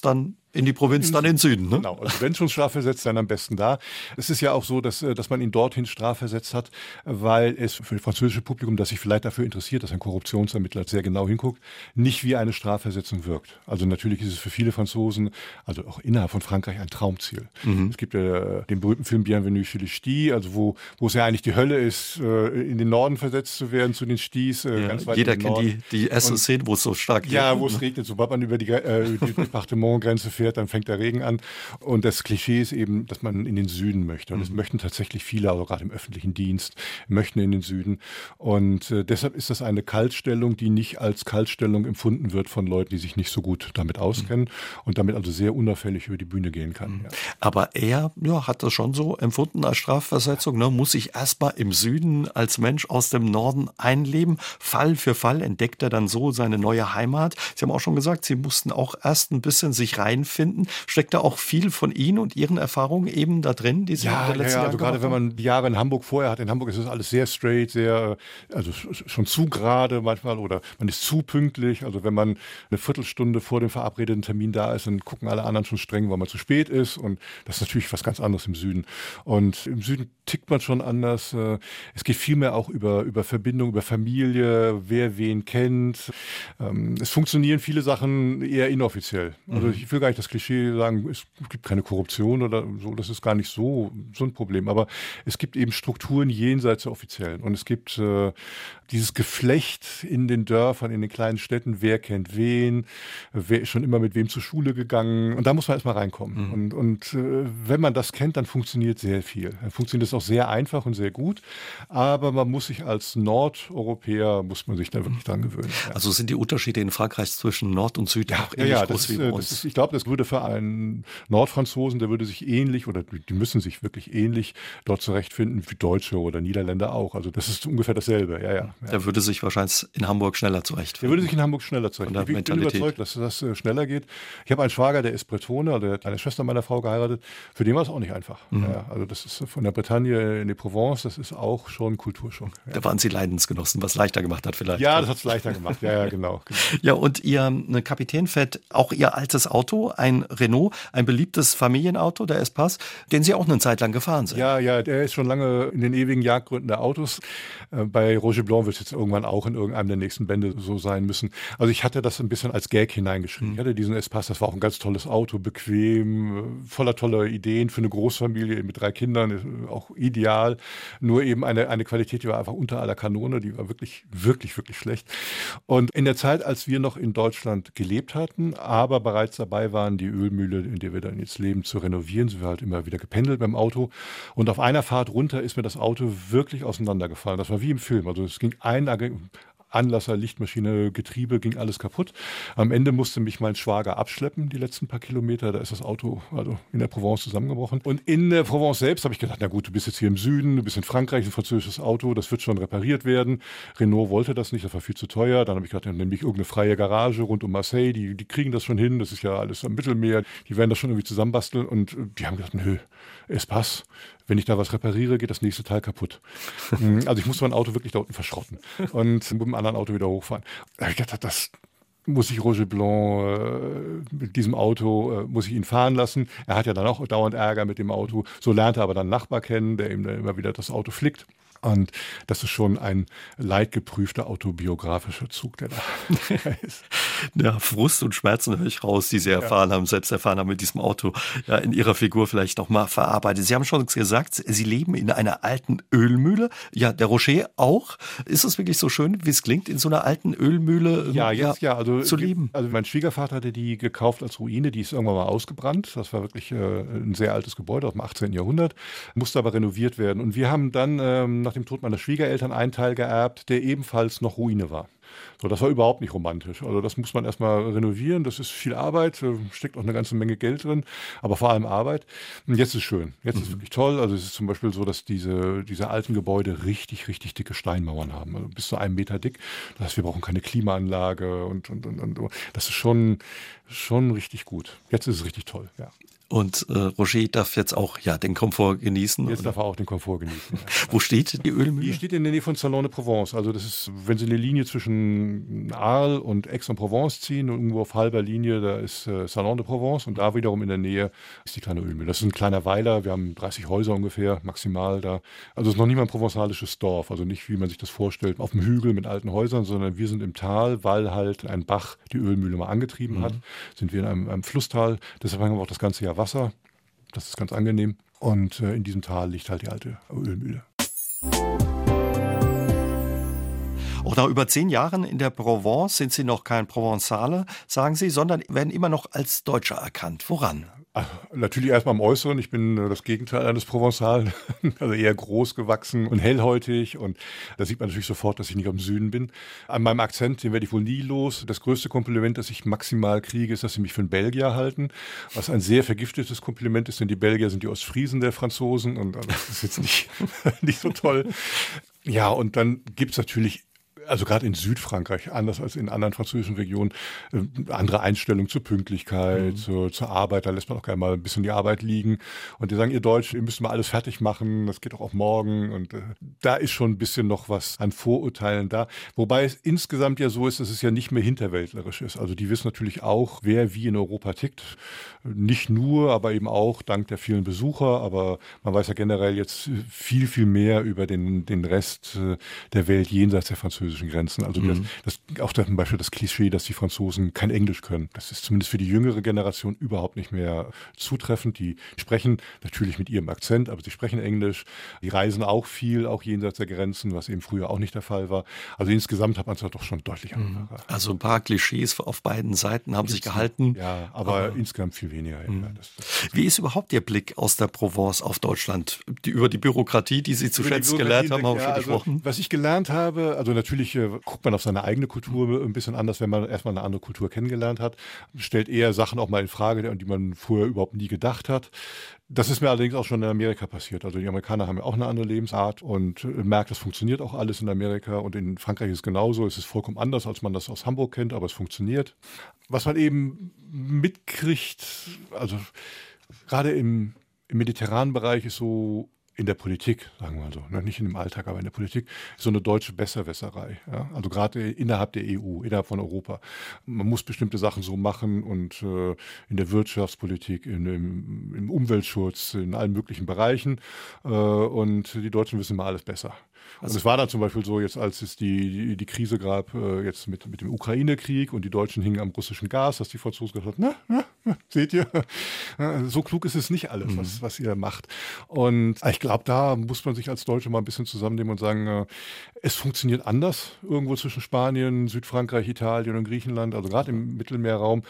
in die Provinz, dann in den Süden. Ne? Genau, also wenn schon strafversetzt, dann am besten da. Es ist ja auch so, dass, dass man ihn dorthin strafversetzt hat, weil es für das französische Publikum, das sich vielleicht dafür interessiert, dass ein Korruptionsermittler sehr genau hinguckt, nicht wie eine Strafversetzung wirkt. Also natürlich ist es für viele Franzosen, also auch innerhalb von Frankreich, ein Traumziel. Mhm. Es gibt ja den berühmten Film Bienvenue chez les Ch'tis, also wo, wo es ja eigentlich die Hölle ist, in den Norden versetzt zu werden, zu den Ch'tis. Ja, ganz weit jeder kennt die, die erste Szene, wo es so stark regnet. Ja, wo es regnet. Sobald man über die, äh, die Departementgrenze fährt, dann fängt der Regen an. Und das Klischee ist eben, dass man in den Süden möchte. Und mhm. das möchten tatsächlich viele, also gerade im öffentlichen Dienst, möchten in den Süden. Und äh, deshalb ist das eine Kaltstellung, die nicht als Kaltstellung empfunden wird von Leuten, die sich nicht so gut damit auskennen mhm. und damit also sehr unauffällig über die Bühne gehen kann. Mhm. Ja. Aber er ja, hat das schon so empfunden als Strafversetzung, ne? Muss sich erstmal im Süden als Mensch aus dem Norden einleben. Fall für Fall entdeckt er dann so seine neue Heimat. Sie haben auch schon gesagt, Sie mussten auch erst ein bisschen sich reinfinden. Steckt da auch viel von Ihnen und Ihren Erfahrungen eben da drin, die Sie ja, in der letzten ja, Jahre also gerade wenn man die Jahre in Hamburg vorher hat. In Hamburg ist es alles sehr straight, sehr, also schon zu gerade manchmal oder man ist zu pünktlich. Also wenn man eine Viertelstunde vor dem verabredeten Termin da ist, dann gucken alle anderen schon streng, weil man zu spät ist. Und das ist natürlich was ganz anderes im Süden. Und im Süden tickt man schon anders. Es geht viel mehr auch über, über Verbindung, über Familie, wer wen kennt. Es funktionieren viele Sachen eher inoffiziell. Also ich will gar nicht das Klischee sagen, es gibt keine Korruption oder so, das ist gar nicht so, so ein Problem. Aber es gibt eben Strukturen jenseits der offiziellen. Und es gibt äh, dieses Geflecht in den Dörfern, in den kleinen Städten, wer kennt wen, wer ist schon immer mit wem zur Schule gegangen. Und da muss man erstmal reinkommen. Mhm. Und, und äh, wenn man das kennt, dann funktioniert sehr viel. Dann funktioniert es auch sehr einfach und sehr gut. Aber man muss sich als Nordeuropäer, muss man sich da wirklich dran gewöhnen. Ja. Also sind die Unterschiede in Frankreich zwischen Nord und Süd ja, auch ähnlich ja, ja, groß wie bei uns? Ist, ich glaube, das würde für einen Nordfranzosen, der würde sich ähnlich oder die müssen sich wirklich ähnlich dort zurechtfinden wie Deutsche oder Niederländer auch. Also das ist ungefähr dasselbe. Ja, ja, ja. Der würde sich wahrscheinlich in Hamburg schneller zurechtfinden. Der würde sich in Hamburg schneller zurechtfinden. Ich bin überzeugt, dass das äh, schneller geht. Ich habe einen Schwager, der ist Bretone, also der hat eine Schwester meiner Frau geheiratet. Für den war es auch nicht einfach. Mhm. Ja, also das ist von der Bretagne in die Provence, das ist auch schon Kulturschock. Ja. Da waren Sie Leidensgenossen, was leichter gemacht hat vielleicht. Ja, das hat es leichter gemacht. Ja, ja, genau, genau. Ja, und Ihr eine Kapitän fährt auch Ihr altes Auto, ein Renault, ein beliebtes Familienauto, der Espace, den Sie auch eine Zeit lang gefahren sind. Ja, ja, der ist schon lange in den ewigen Jagdgründen der Autos. Äh, bei Roger Blanc wird es jetzt irgendwann auch in irgendeinem der nächsten Bände so sein müssen. Also ich hatte das ein bisschen als Gag hineingeschrieben. Mhm. Ich hatte diesen Espace, das war auch ein ganz tolles Auto, bequem, voller toller Ideen für eine Großfamilie mit drei Kindern, auch ideal. Nur eben eine, eine Qualität, die war einfach unter aller Kanone, die war wirklich, wirklich, wirklich schlecht. Und in der Zeit, als wir noch in Deutschland gelebt hatten, aber bereits dabei waren, die Ölmühle, in der wir dann jetzt leben, zu renovieren, sind wir halt immer wieder gependelt beim Auto. Und auf einer Fahrt runter ist mir das Auto wirklich auseinandergefallen. Das war wie im Film. Also es ging ein Anlasser, Lichtmaschine, Getriebe, ging alles kaputt. Am Ende musste mich mein Schwager abschleppen, die letzten paar Kilometer. Da ist das Auto also in der Provence zusammengebrochen. Und in der Provence selbst habe ich gedacht, na gut, du bist jetzt hier im Süden, du bist in Frankreich, ein französisches Auto, das wird schon repariert werden. Renault wollte das nicht, das war viel zu teuer. Dann habe ich gedacht, dann nehme ich irgendeine freie Garage rund um Marseille, die, die kriegen das schon hin, das ist ja alles am Mittelmeer, die werden das schon irgendwie zusammenbasteln. Und die haben gesagt, nö, es passt. Wenn ich da was repariere, geht das nächste Teil kaputt. Also ich musste mein Auto wirklich da unten verschrotten und mit dem anderen Auto wieder hochfahren. Da habe ich gedacht, das muss ich Roger Blanc äh, mit diesem Auto, äh, muss ich ihn fahren lassen. Er hat ja dann auch dauernd Ärger mit dem Auto. So lernt er aber dann einen Nachbar kennen, der ihm dann immer wieder das Auto flickt. Und das ist schon ein leidgeprüfter autobiografischer Zug, der da ist. Ja, Frust und Schmerzen höre ich raus, die Sie erfahren ja. haben, selbst erfahren haben mit diesem Auto, ja, in Ihrer Figur vielleicht noch mal verarbeitet. Sie haben schon gesagt, Sie leben in einer alten Ölmühle. Ja, der Rocher auch. Ist es wirklich so schön, wie es klingt, in so einer alten Ölmühle ja, jetzt, ja, also, zu leben? Also mein Schwiegervater hatte die gekauft als Ruine, die ist irgendwann mal ausgebrannt. Das war wirklich äh, ein sehr altes Gebäude aus dem achtzehnten Jahrhundert, musste aber renoviert werden. Und wir haben dann ähm, nach dem Tod meiner Schwiegereltern einen Teil geerbt, der ebenfalls noch Ruine war. So, das war überhaupt nicht romantisch. Also das muss man erstmal renovieren. Das ist viel Arbeit, steckt auch eine ganze Menge Geld drin, aber vor allem Arbeit. Und jetzt ist es schön. Jetzt mhm. ist es wirklich toll. Also es ist zum Beispiel so, dass diese, diese alten Gebäude richtig, richtig dicke Steinmauern haben. Also bis zu einem Meter dick. Das heißt, wir brauchen keine Klimaanlage und, und, und, und das ist schon, schon richtig gut. Jetzt ist es richtig toll, ja. Und äh, Roger darf jetzt auch ja den Komfort genießen. Jetzt oder? darf er auch den Komfort genießen. Ja. Wo steht die Ölmühle? Die steht in der Nähe von Salon-de-Provence. Also das ist, wenn Sie eine Linie zwischen Arles und Aix-en-Provence ziehen und irgendwo auf halber Linie, da ist äh, Salon-de-Provence und da wiederum in der Nähe ist die kleine Ölmühle. Das ist ein kleiner Weiler. Wir haben dreißig Häuser ungefähr maximal da. Also es ist noch nicht mal ein provenzalisches Dorf. Also nicht, wie man sich das vorstellt, auf dem Hügel mit alten Häusern, sondern wir sind im Tal, weil halt ein Bach die Ölmühle mal angetrieben mhm. hat. Sind wir in einem, einem Flusstal. Deshalb haben wir auch das ganze Jahr Wasser. Das ist ganz angenehm. Und äh, in diesem Tal liegt halt die alte Ölmühle. Auch nach über zehn Jahren in der Provence sind Sie noch kein Provençaler, sagen Sie, sondern werden immer noch als Deutscher erkannt. Woran? Ach, natürlich erstmal im Äußeren. Ich bin äh, das Gegenteil eines Provençalen, also eher groß gewachsen und hellhäutig. Und da sieht man natürlich sofort, dass ich nicht aus dem Süden bin. An meinem Akzent, den werde ich wohl nie los. Das größte Kompliment, das ich maximal kriege, ist, dass sie mich für einen Belgier halten. Was ein sehr vergiftetes Kompliment ist, denn die Belgier sind die Ostfriesen der Franzosen. Und also, das ist jetzt nicht, nicht so toll. Ja, und dann gibt's natürlich also gerade in Südfrankreich, anders als in anderen französischen Regionen, äh, andere Einstellung zur Pünktlichkeit, mhm. zur, zur Arbeit. Da lässt man auch gerne mal ein bisschen die Arbeit liegen. Und die sagen, ihr Deutsch, ihr müsst mal alles fertig machen, das geht auch auf morgen. Und äh, da ist schon ein bisschen noch was an Vorurteilen da. Wobei es insgesamt ja so ist, dass es ja nicht mehr hinterwäldlerisch ist. Also die wissen natürlich auch, wer wie in Europa tickt. Nicht nur, aber eben auch dank der vielen Besucher. Aber man weiß ja generell jetzt viel, viel mehr über den, den Rest der Welt jenseits der französischen Grenzen. Also mhm. das, das, auch zum Beispiel das Klischee, dass die Franzosen kein Englisch können. Das ist zumindest für die jüngere Generation überhaupt nicht mehr zutreffend. Die sprechen natürlich mit ihrem Akzent, aber sie sprechen Englisch. Die reisen auch viel, auch jenseits der Grenzen, was eben früher auch nicht der Fall war. Also insgesamt hat man es doch schon deutlich einfacher. Mhm. Also ein paar Klischees auf beiden Seiten haben sich gehalten. Ja, aber, aber insgesamt viel weniger. Mhm. Ja, das, das Wie ist überhaupt Ihr Blick aus der Provence auf Deutschland? Die, über die Bürokratie, die Sie zu schätzen gelernt haben, haben wir schon also, gesprochen. Was ich gelernt habe, also natürlich äh, guckt man auf seine eigene Kultur ein bisschen anders, wenn man erstmal eine andere Kultur kennengelernt hat. Stellt eher Sachen auch mal in Frage, an die man vorher überhaupt nie gedacht hat. Das ist mir allerdings auch schon in Amerika passiert. Also die Amerikaner haben ja auch eine andere Lebensart und merkt, das funktioniert auch alles in Amerika. Und in Frankreich ist es genauso. Es ist vollkommen anders, als man das aus Hamburg kennt, aber es funktioniert. Was man eben mitkriegt, also gerade im, im mediterranen Bereich ist so in der Politik, sagen wir mal so, nicht in dem Alltag, aber in der Politik, so eine deutsche Besserwisserei. Ja? Also gerade innerhalb der E U, innerhalb von Europa. Man muss bestimmte Sachen so machen und äh, in der Wirtschaftspolitik, in, im, im Umweltschutz, in allen möglichen Bereichen. Äh, und die Deutschen wissen immer alles besser. Also und es war dann zum Beispiel so, jetzt als es die, die, die Krise gab, äh, jetzt mit, mit dem Ukraine-Krieg und die Deutschen hingen am russischen Gas, dass die Franzosen gesagt haben, na, na, seht ihr, so klug ist es nicht alles, mhm. was, was ihr macht. Und ich glaube, da muss man sich als Deutsche mal ein bisschen zusammennehmen und sagen, äh, es funktioniert anders irgendwo zwischen Spanien, Südfrankreich, Italien und Griechenland, also gerade im Mittelmeerraum.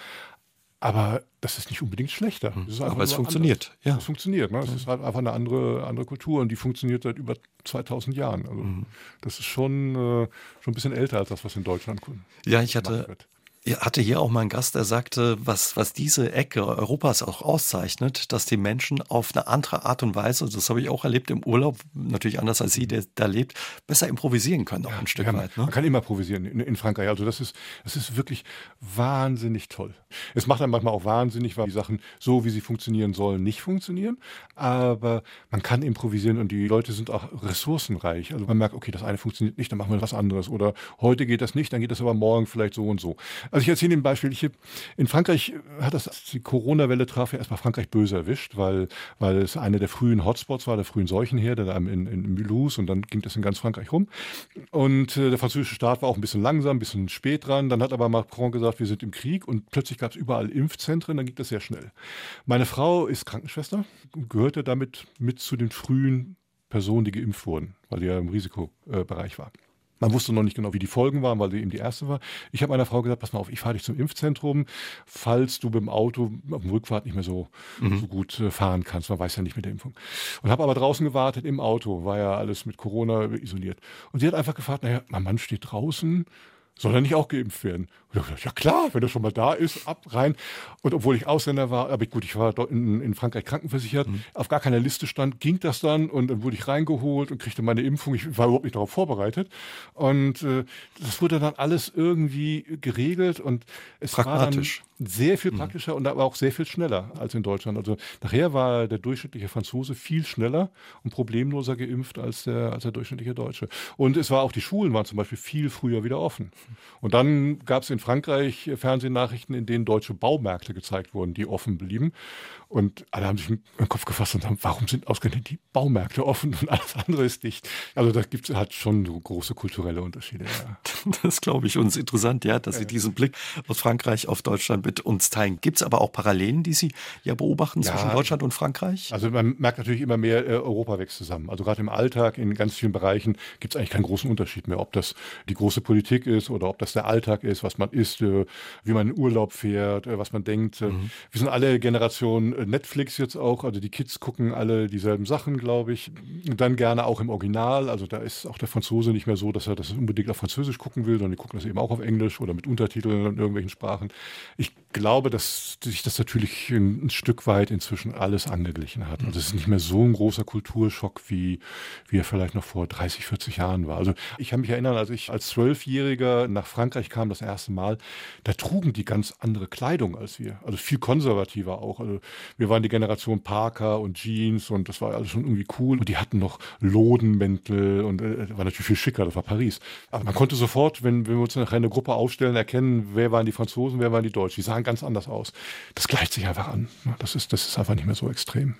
Aber das ist nicht unbedingt schlechter. Aber es funktioniert. Ja. Es funktioniert. Ne? Es ist halt einfach eine andere, andere Kultur und die funktioniert seit über zweitausend Jahren. Also mhm. das ist schon, äh, schon ein bisschen älter als das, was in Deutschland ja, ich hatte wird. Ich hatte hier auch mal einen Gast, der sagte, was, was diese Ecke Europas auch auszeichnet, dass die Menschen auf eine andere Art und Weise, das habe ich auch erlebt im Urlaub, natürlich anders als Sie, der da lebt, besser improvisieren können, auch ja, ein Stück ja, weit. Ne? Man kann immer improvisieren in, in Frankreich. Also das ist, das ist wirklich wahnsinnig toll. Es macht dann manchmal auch wahnsinnig, weil die Sachen so, wie sie funktionieren sollen, nicht funktionieren. Aber man kann improvisieren und die Leute sind auch ressourcenreich. Also man merkt, okay, das eine funktioniert nicht, dann machen wir was anderes. Oder heute geht das nicht, dann geht das aber morgen vielleicht so und so. Also ich erzähle Ihnen ein Beispiel. Ich, in Frankreich hat das, die Corona-Welle traf ja erstmal Frankreich böse erwischt, weil, weil es eine der frühen Hotspots war, der frühen Seuchenherde in, in, in Mulhouse und dann ging das in ganz Frankreich rum. Und äh, der französische Staat war auch ein bisschen langsam, ein bisschen spät dran. Dann hat aber Macron gesagt, wir sind im Krieg und plötzlich gab es überall Impfzentren, dann ging das sehr schnell. Meine Frau ist Krankenschwester, gehörte damit mit zu den frühen Personen, die geimpft wurden, weil sie ja im Risikobereich war. Man wusste noch nicht genau, wie die Folgen waren, weil sie eben die erste war. Ich habe meiner Frau gesagt, pass mal auf, ich fahre dich zum Impfzentrum, falls du mit dem Auto auf dem Rückfahrt nicht mehr so, mhm. so gut äh, fahren kannst. Man weiß ja nicht mit der Impfung. Und habe aber draußen gewartet im Auto, war ja alles mit Corona isoliert. Und sie hat einfach gefragt, naja, mein Mann steht draußen, soll er nicht auch geimpft werden? Und ich habe gesagt, ja klar, wenn er schon mal da ist, ab, rein. Und obwohl ich Ausländer war, aber gut, ich war dort in, in Frankreich krankenversichert, mhm. auf gar keiner Liste stand, ging das dann und dann wurde ich reingeholt und kriegte meine Impfung. Ich war überhaupt nicht darauf vorbereitet. Und äh, das wurde dann alles irgendwie geregelt und es pragmatisch. War dann, sehr viel praktischer und aber auch sehr viel schneller als in Deutschland. Also nachher war der durchschnittliche Franzose viel schneller und problemloser geimpft als der, als der durchschnittliche Deutsche. Und es war auch, die Schulen waren zum Beispiel viel früher wieder offen. Und dann gab es in Frankreich Fernsehnachrichten, in denen deutsche Baumärkte gezeigt wurden, die offen blieben. Und alle haben sich in den Kopf gefasst und haben, warum sind ausgerechnet die Baumärkte offen und alles andere ist dicht? Also da gibt es halt schon so große kulturelle Unterschiede. Ja. Das glaube ich uns interessant, ja, dass Sie diesen Blick aus Frankreich auf Deutschland mit uns teilen. Gibt es aber auch Parallelen, die Sie ja beobachten Ja, zwischen Deutschland und Frankreich? Also man merkt natürlich immer mehr, äh, Europa wächst zusammen. Also gerade im Alltag, in ganz vielen Bereichen gibt es eigentlich keinen großen Unterschied mehr, ob das die große Politik ist oder ob das der Alltag ist, was man isst, äh, wie man in Urlaub fährt, äh, was man denkt. Äh, Mhm. Wir sind alle Generation äh, Netflix jetzt auch, also die Kids gucken alle dieselben Sachen, glaube ich. Und dann gerne auch im Original, also da ist auch der Franzose nicht mehr so, dass er das unbedingt auf Französisch gucken will, sondern die gucken das eben auch auf Englisch oder mit Untertiteln in irgendwelchen Sprachen. Ich glaube, dass sich das natürlich ein, ein Stück weit inzwischen alles angeglichen hat. Also es ist nicht mehr so ein großer Kulturschock, wie, wie er vielleicht noch vor dreißig, vierzig Jahren war. Also ich kann mich erinnern, als ich als Zwölfjähriger nach Frankreich kam das erste Mal, da trugen die ganz andere Kleidung als wir. Also viel konservativer auch. Also wir waren die Generation Parker und Jeans und das war alles schon irgendwie cool. Und die hatten noch Lodenmäntel und äh, war natürlich viel schicker, das war Paris. Aber man konnte sofort, wenn, wenn wir uns nachher eine Gruppe aufstellen, erkennen, wer waren die Franzosen, wer waren die Deutschen. Die sahen ganz anders aus. Das gleicht sich einfach an. Das ist, das ist einfach nicht mehr so extrem.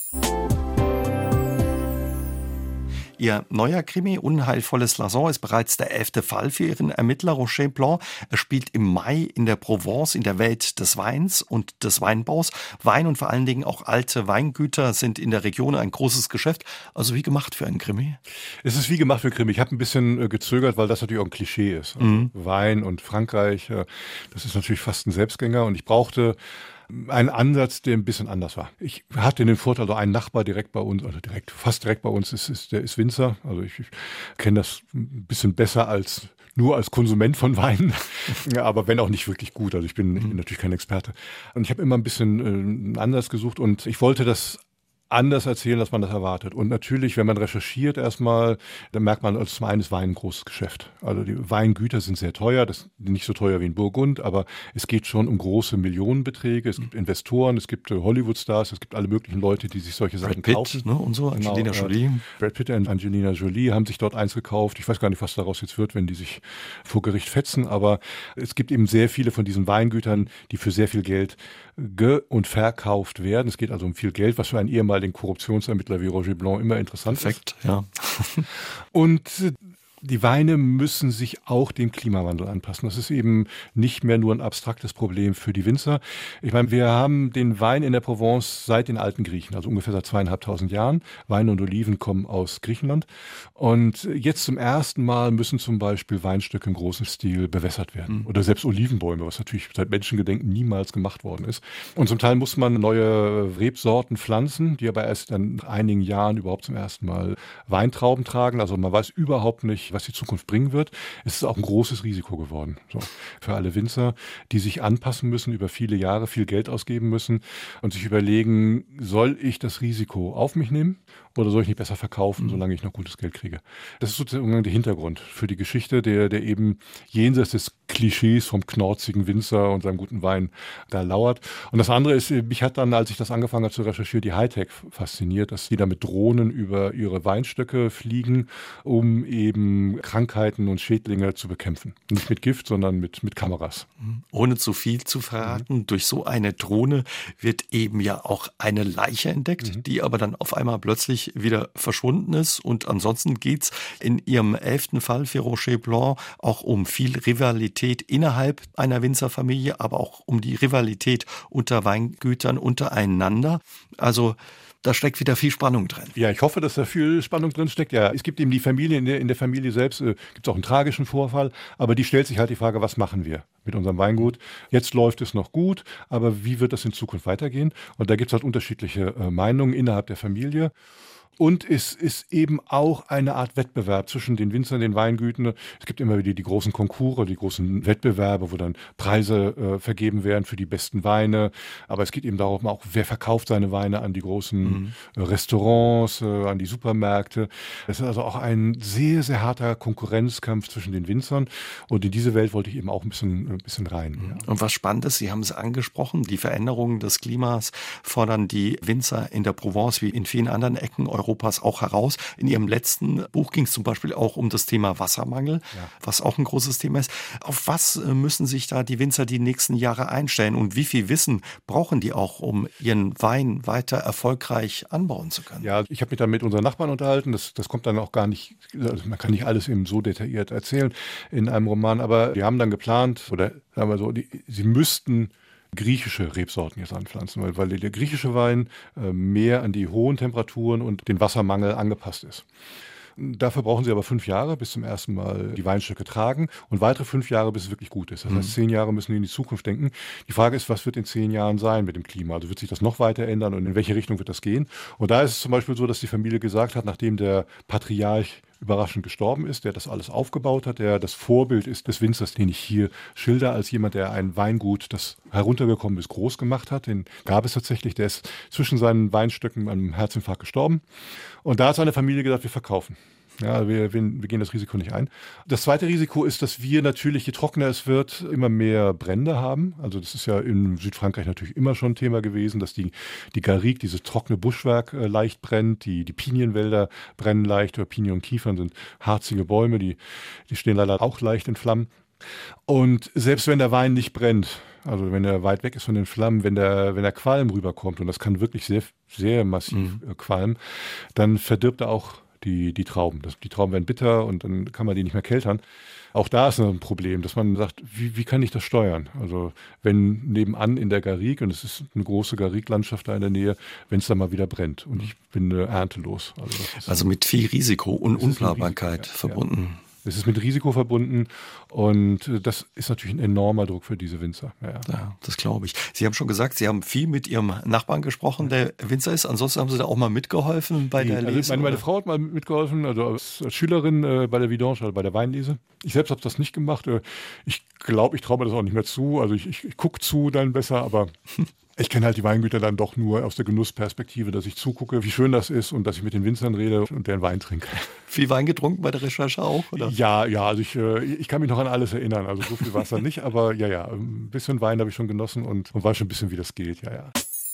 Ihr neuer Krimi Unheilvolles Lasson ist bereits der elfte Fall für Ihren Ermittler Roger Blanc. Er spielt im Mai in der Provence, in der Welt des Weins und des Weinbaus. Wein und vor allen Dingen auch alte Weingüter sind in der Region ein großes Geschäft. Also wie gemacht für einen Krimi? Es ist wie gemacht für einen Krimi. Ich habe ein bisschen äh, gezögert, weil das natürlich auch ein Klischee ist. Also Mhm. Wein und Frankreich, äh, das ist natürlich fast ein Selbstgänger und ich brauchte einen Ansatz, der ein bisschen anders war. Ich hatte den Vorteil, also ein Nachbar direkt bei uns, also direkt, fast direkt bei uns ist, ist der ist Winzer. Also ich, ich kenne das ein bisschen besser als nur als Konsument von Wein, ja, aber wenn auch nicht wirklich gut. Also ich bin, ich bin natürlich kein Experte. Und ich habe immer ein bisschen äh, einen Ansatz gesucht und ich wollte das anders erzählen, als man das erwartet. Und natürlich, wenn man recherchiert erstmal, dann merkt man, also zum einen ist Wein ein großes Geschäft. Also die Weingüter sind sehr teuer, das ist nicht so teuer wie in Burgund, aber es geht schon um große Millionenbeträge. Es gibt Investoren, es gibt äh, Hollywood-Stars, es gibt alle möglichen Leute, die sich solche Sachen Brad Pitt, kaufen. ne, und so, Angelina Genau, Jolie. Äh, Brad Pitt und Angelina Jolie haben sich dort eins gekauft. Ich weiß gar nicht, was daraus jetzt wird, wenn die sich vor Gericht fetzen, aber es gibt eben sehr viele von diesen Weingütern, die für sehr viel Geld ge- und verkauft werden. Es geht also um viel Geld, was für einen ehemaligen Korruptionsermittler wie Roger Blanc immer interessant Perfekt, ja. ist. Und äh, die Weine müssen sich auch dem Klimawandel anpassen. Das ist eben nicht mehr nur ein abstraktes Problem für die Winzer. Ich meine, wir haben den Wein in der Provence seit den alten Griechen, also ungefähr seit zweieinhalbtausend Jahren. Weine und Oliven kommen aus Griechenland. Und jetzt zum ersten Mal müssen zum Beispiel Weinstöcke im großen Stil bewässert werden. Mhm. Oder selbst Olivenbäume, was natürlich seit Menschengedenken niemals gemacht worden ist. Und zum Teil muss man neue Rebsorten pflanzen, die aber erst in einigen Jahren überhaupt zum ersten Mal Weintrauben tragen. Also man weiß überhaupt nicht, was die Zukunft bringen wird. Es ist auch ein großes Risiko geworden. So, für alle Winzer, die sich anpassen müssen, über viele Jahre viel Geld ausgeben müssen und sich überlegen, soll ich das Risiko auf mich nehmen oder soll ich nicht besser verkaufen, solange ich noch gutes Geld kriege? Das ist sozusagen der Hintergrund für die Geschichte, der, der eben jenseits des Klischees vom knorzigen Winzer und seinem guten Wein da lauert. Und das andere ist, mich hat dann, als ich das angefangen habe zu recherchieren, die Hightech fasziniert, dass die da mit Drohnen über ihre Weinstöcke fliegen, um eben Krankheiten und Schädlinge zu bekämpfen. Nicht mit Gift, sondern mit, mit Kameras. Ohne zu viel zu verraten, mhm. durch so eine Drohne wird eben ja auch eine Leiche entdeckt, mhm. die aber dann auf einmal plötzlich wieder verschwunden ist. Und ansonsten geht's in Ihrem elften Fall für Roger Blanc auch um viel Rivalität innerhalb einer Winzerfamilie, aber auch um die Rivalität unter Weingütern untereinander. Also da steckt wieder viel Spannung drin. Ja, ich hoffe, dass da viel Spannung drin steckt. Ja, es gibt eben die Familie, in der, in der Familie selbst äh, gibt es auch einen tragischen Vorfall, aber die stellt sich halt die Frage, was machen wir mit unserem Weingut? Jetzt läuft es noch gut, aber wie wird das in Zukunft weitergehen? Und da gibt es halt unterschiedliche äh, Meinungen innerhalb der Familie. Und es ist eben auch eine Art Wettbewerb zwischen den Winzern, den Weingütern. Es gibt immer wieder die großen Konkurse, die großen Wettbewerbe, wo dann Preise äh, vergeben werden für die besten Weine. Aber es geht eben darum auch, wer verkauft seine Weine an die großen mhm. äh, Restaurants, äh, an die Supermärkte. Es ist also auch ein sehr, sehr harter Konkurrenzkampf zwischen den Winzern. Und in diese Welt wollte ich eben auch ein bisschen, ein bisschen rein. Mhm. Ja. Und was spannend ist, Sie haben es angesprochen, die Veränderungen des Klimas fordern die Winzer in der Provence wie in vielen anderen Ecken Europas auch heraus. In Ihrem letzten Buch ging es zum Beispiel auch um das Thema Wassermangel, ja. was auch ein großes Thema ist. Auf was müssen sich da die Winzer die nächsten Jahre einstellen und wie viel Wissen brauchen die auch, um ihren Wein weiter erfolgreich anbauen zu können? Ja, ich habe mich dann mit unseren Nachbarn unterhalten. Das, das kommt dann auch gar nicht, also man kann nicht alles eben so detailliert erzählen in einem Roman, aber die haben dann geplant, oder sagen wir so, die, sie müssten griechische Rebsorten jetzt anpflanzen, weil, weil der griechische Wein äh, mehr an die hohen Temperaturen und den Wassermangel angepasst ist. Dafür brauchen sie aber fünf Jahre, bis zum ersten Mal die Weinstöcke tragen und weitere fünf Jahre, bis es wirklich gut ist. Das heißt, zehn Jahre müssen die in die Zukunft denken. Die Frage ist, was wird in zehn Jahren sein mit dem Klima? Also wird sich das noch weiter ändern und in welche Richtung wird das gehen? Und da ist es zum Beispiel so, dass die Familie gesagt hat, nachdem der Patriarch überraschend gestorben ist, der das alles aufgebaut hat, der das Vorbild ist des Winzers, den ich hier schilder, als jemand, der ein Weingut, das heruntergekommen ist, groß gemacht hat. Den gab es tatsächlich, der ist zwischen seinen Weinstöcken an einem Herzinfarkt gestorben. Und da hat seine Familie gesagt, wir verkaufen. Ja, wir, wir, wir gehen das Risiko nicht ein. Das zweite Risiko ist, dass wir natürlich, je trockener es wird, immer mehr Brände haben. Also das ist ja in Südfrankreich natürlich immer schon ein Thema gewesen, dass die, die Garrigue, dieses trockene Buschwerk, äh, leicht brennt. Die, die Pinienwälder brennen leicht. Oder Pinien und Kiefern sind harzige Bäume, die, die stehen leider auch leicht in Flammen. Und selbst wenn der Wein nicht brennt, also wenn er weit weg ist von den Flammen, wenn der, wenn der Qualm rüberkommt, und das kann wirklich sehr, sehr massiv mhm. äh, qualmen, dann verdirbt er auch Die, die Trauben. Das, die Trauben werden bitter und dann kann man die nicht mehr keltern. Auch da ist ein Problem, dass man sagt, wie, wie kann ich das steuern? Also wenn nebenan in der Garrigue, und es ist eine große Garrigue-Landschaft da in der Nähe, wenn es da mal wieder brennt und ich bin äh, erntelos. Also, also mit viel Risiko und Unplanbarkeit Risiko, verbunden. Ja. Es ist mit Risiko verbunden und das ist natürlich ein enormer Druck für diese Winzer. Ja, ja, das glaube ich. Sie haben schon gesagt, Sie haben viel mit Ihrem Nachbarn gesprochen, der Winzer ist. Ansonsten haben Sie da auch mal mitgeholfen bei der Lese? Also meine, meine Frau hat mal mitgeholfen, also als, als Schülerin äh, bei der Vidange, also bei der Weinlese. Ich selbst habe das nicht gemacht. Ich glaube, ich traue mir das auch nicht mehr zu. Also ich, ich, ich gucke zu dann besser, aber ich kenne halt die Weingüter dann doch nur aus der Genussperspektive, dass ich zugucke, wie schön das ist und dass ich mit den Winzern rede und deren Wein trinke. Viel Wein getrunken bei der Recherche auch, oder? Ja, ja, also ich, ich kann mich noch an alles erinnern. Also so viel war es dann nicht, aber ja, ja, ein bisschen Wein habe ich schon genossen und, und weiß schon ein bisschen, wie das geht, ja, ja.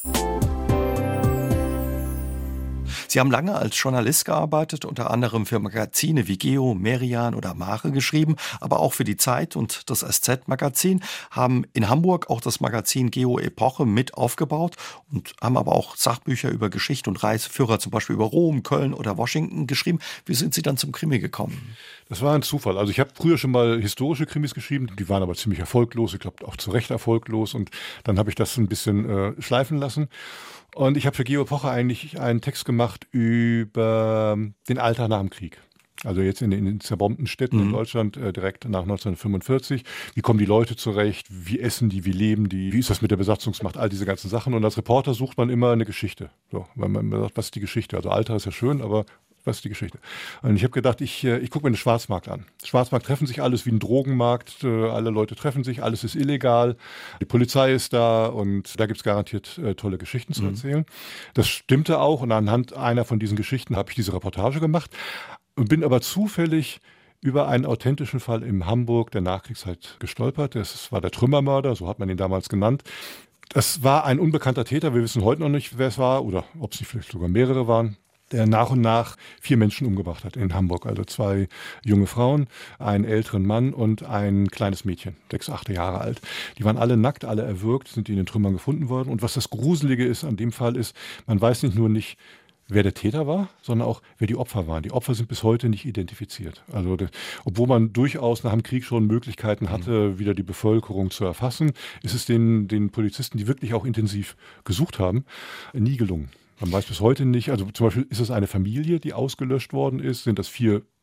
Sie haben lange als Journalist gearbeitet, unter anderem für Magazine wie Geo, Merian oder Mare geschrieben, aber auch für die Zeit und das S Z-Magazin, haben in Hamburg auch das Magazin Geo Epoche mit aufgebaut und haben aber auch Sachbücher über Geschichte und Reiseführer, zum Beispiel über Rom, Köln oder Washington geschrieben. Wie sind Sie dann zum Krimi gekommen? Das war ein Zufall. Also ich habe früher schon mal historische Krimis geschrieben, die waren aber ziemlich erfolglos, ich glaube auch zu Recht erfolglos und dann habe ich das ein bisschen äh, schleifen lassen. Und ich habe für Geo Epoche eigentlich einen Text gemacht über den Alltag nach dem Krieg. Also jetzt in den, in den zerbombten Städten mhm. in Deutschland äh, direkt nach neunzehnhundertfünfundvierzig. Wie kommen die Leute zurecht? Wie essen die? Wie leben die? Wie ist das mit der Besatzungsmacht? All diese ganzen Sachen. Und als Reporter sucht man immer eine Geschichte. So, weil man sagt, was ist die Geschichte? Also Alltag ist ja schön, aber was ist die Geschichte? Und ich habe gedacht, ich, ich gucke mir den Schwarzmarkt an. Schwarzmarkt treffen sich alles wie ein Drogenmarkt. Alle Leute treffen sich, alles ist illegal. Die Polizei ist da und da gibt es garantiert äh, tolle Geschichten zu erzählen. Mhm. Das stimmte auch und anhand einer von diesen Geschichten habe ich diese Reportage gemacht und bin aber zufällig über einen authentischen Fall in Hamburg der Nachkriegszeit gestolpert. Das war der Trümmermörder, so hat man ihn damals genannt. Das war ein unbekannter Täter. Wir wissen heute noch nicht, wer es war oder ob es nicht vielleicht sogar mehrere waren, der nach und nach vier Menschen umgebracht hat in Hamburg. Also zwei junge Frauen, einen älteren Mann und ein kleines Mädchen, sechs, acht Jahre alt. Die waren alle nackt, alle erwürgt, sind in den Trümmern gefunden worden. Und was das Gruselige ist an dem Fall ist, man weiß nicht nur nicht, wer der Täter war, sondern auch, wer die Opfer waren. Die Opfer sind bis heute nicht identifiziert. Also, de, obwohl man durchaus nach dem Krieg schon Möglichkeiten hatte, mhm. wieder die Bevölkerung zu erfassen, ist es den, den Polizisten, die wirklich auch intensiv gesucht haben, nie gelungen. Man weiß bis heute nicht, also zum Beispiel ist es eine Familie, die ausgelöscht worden ist, sind das vier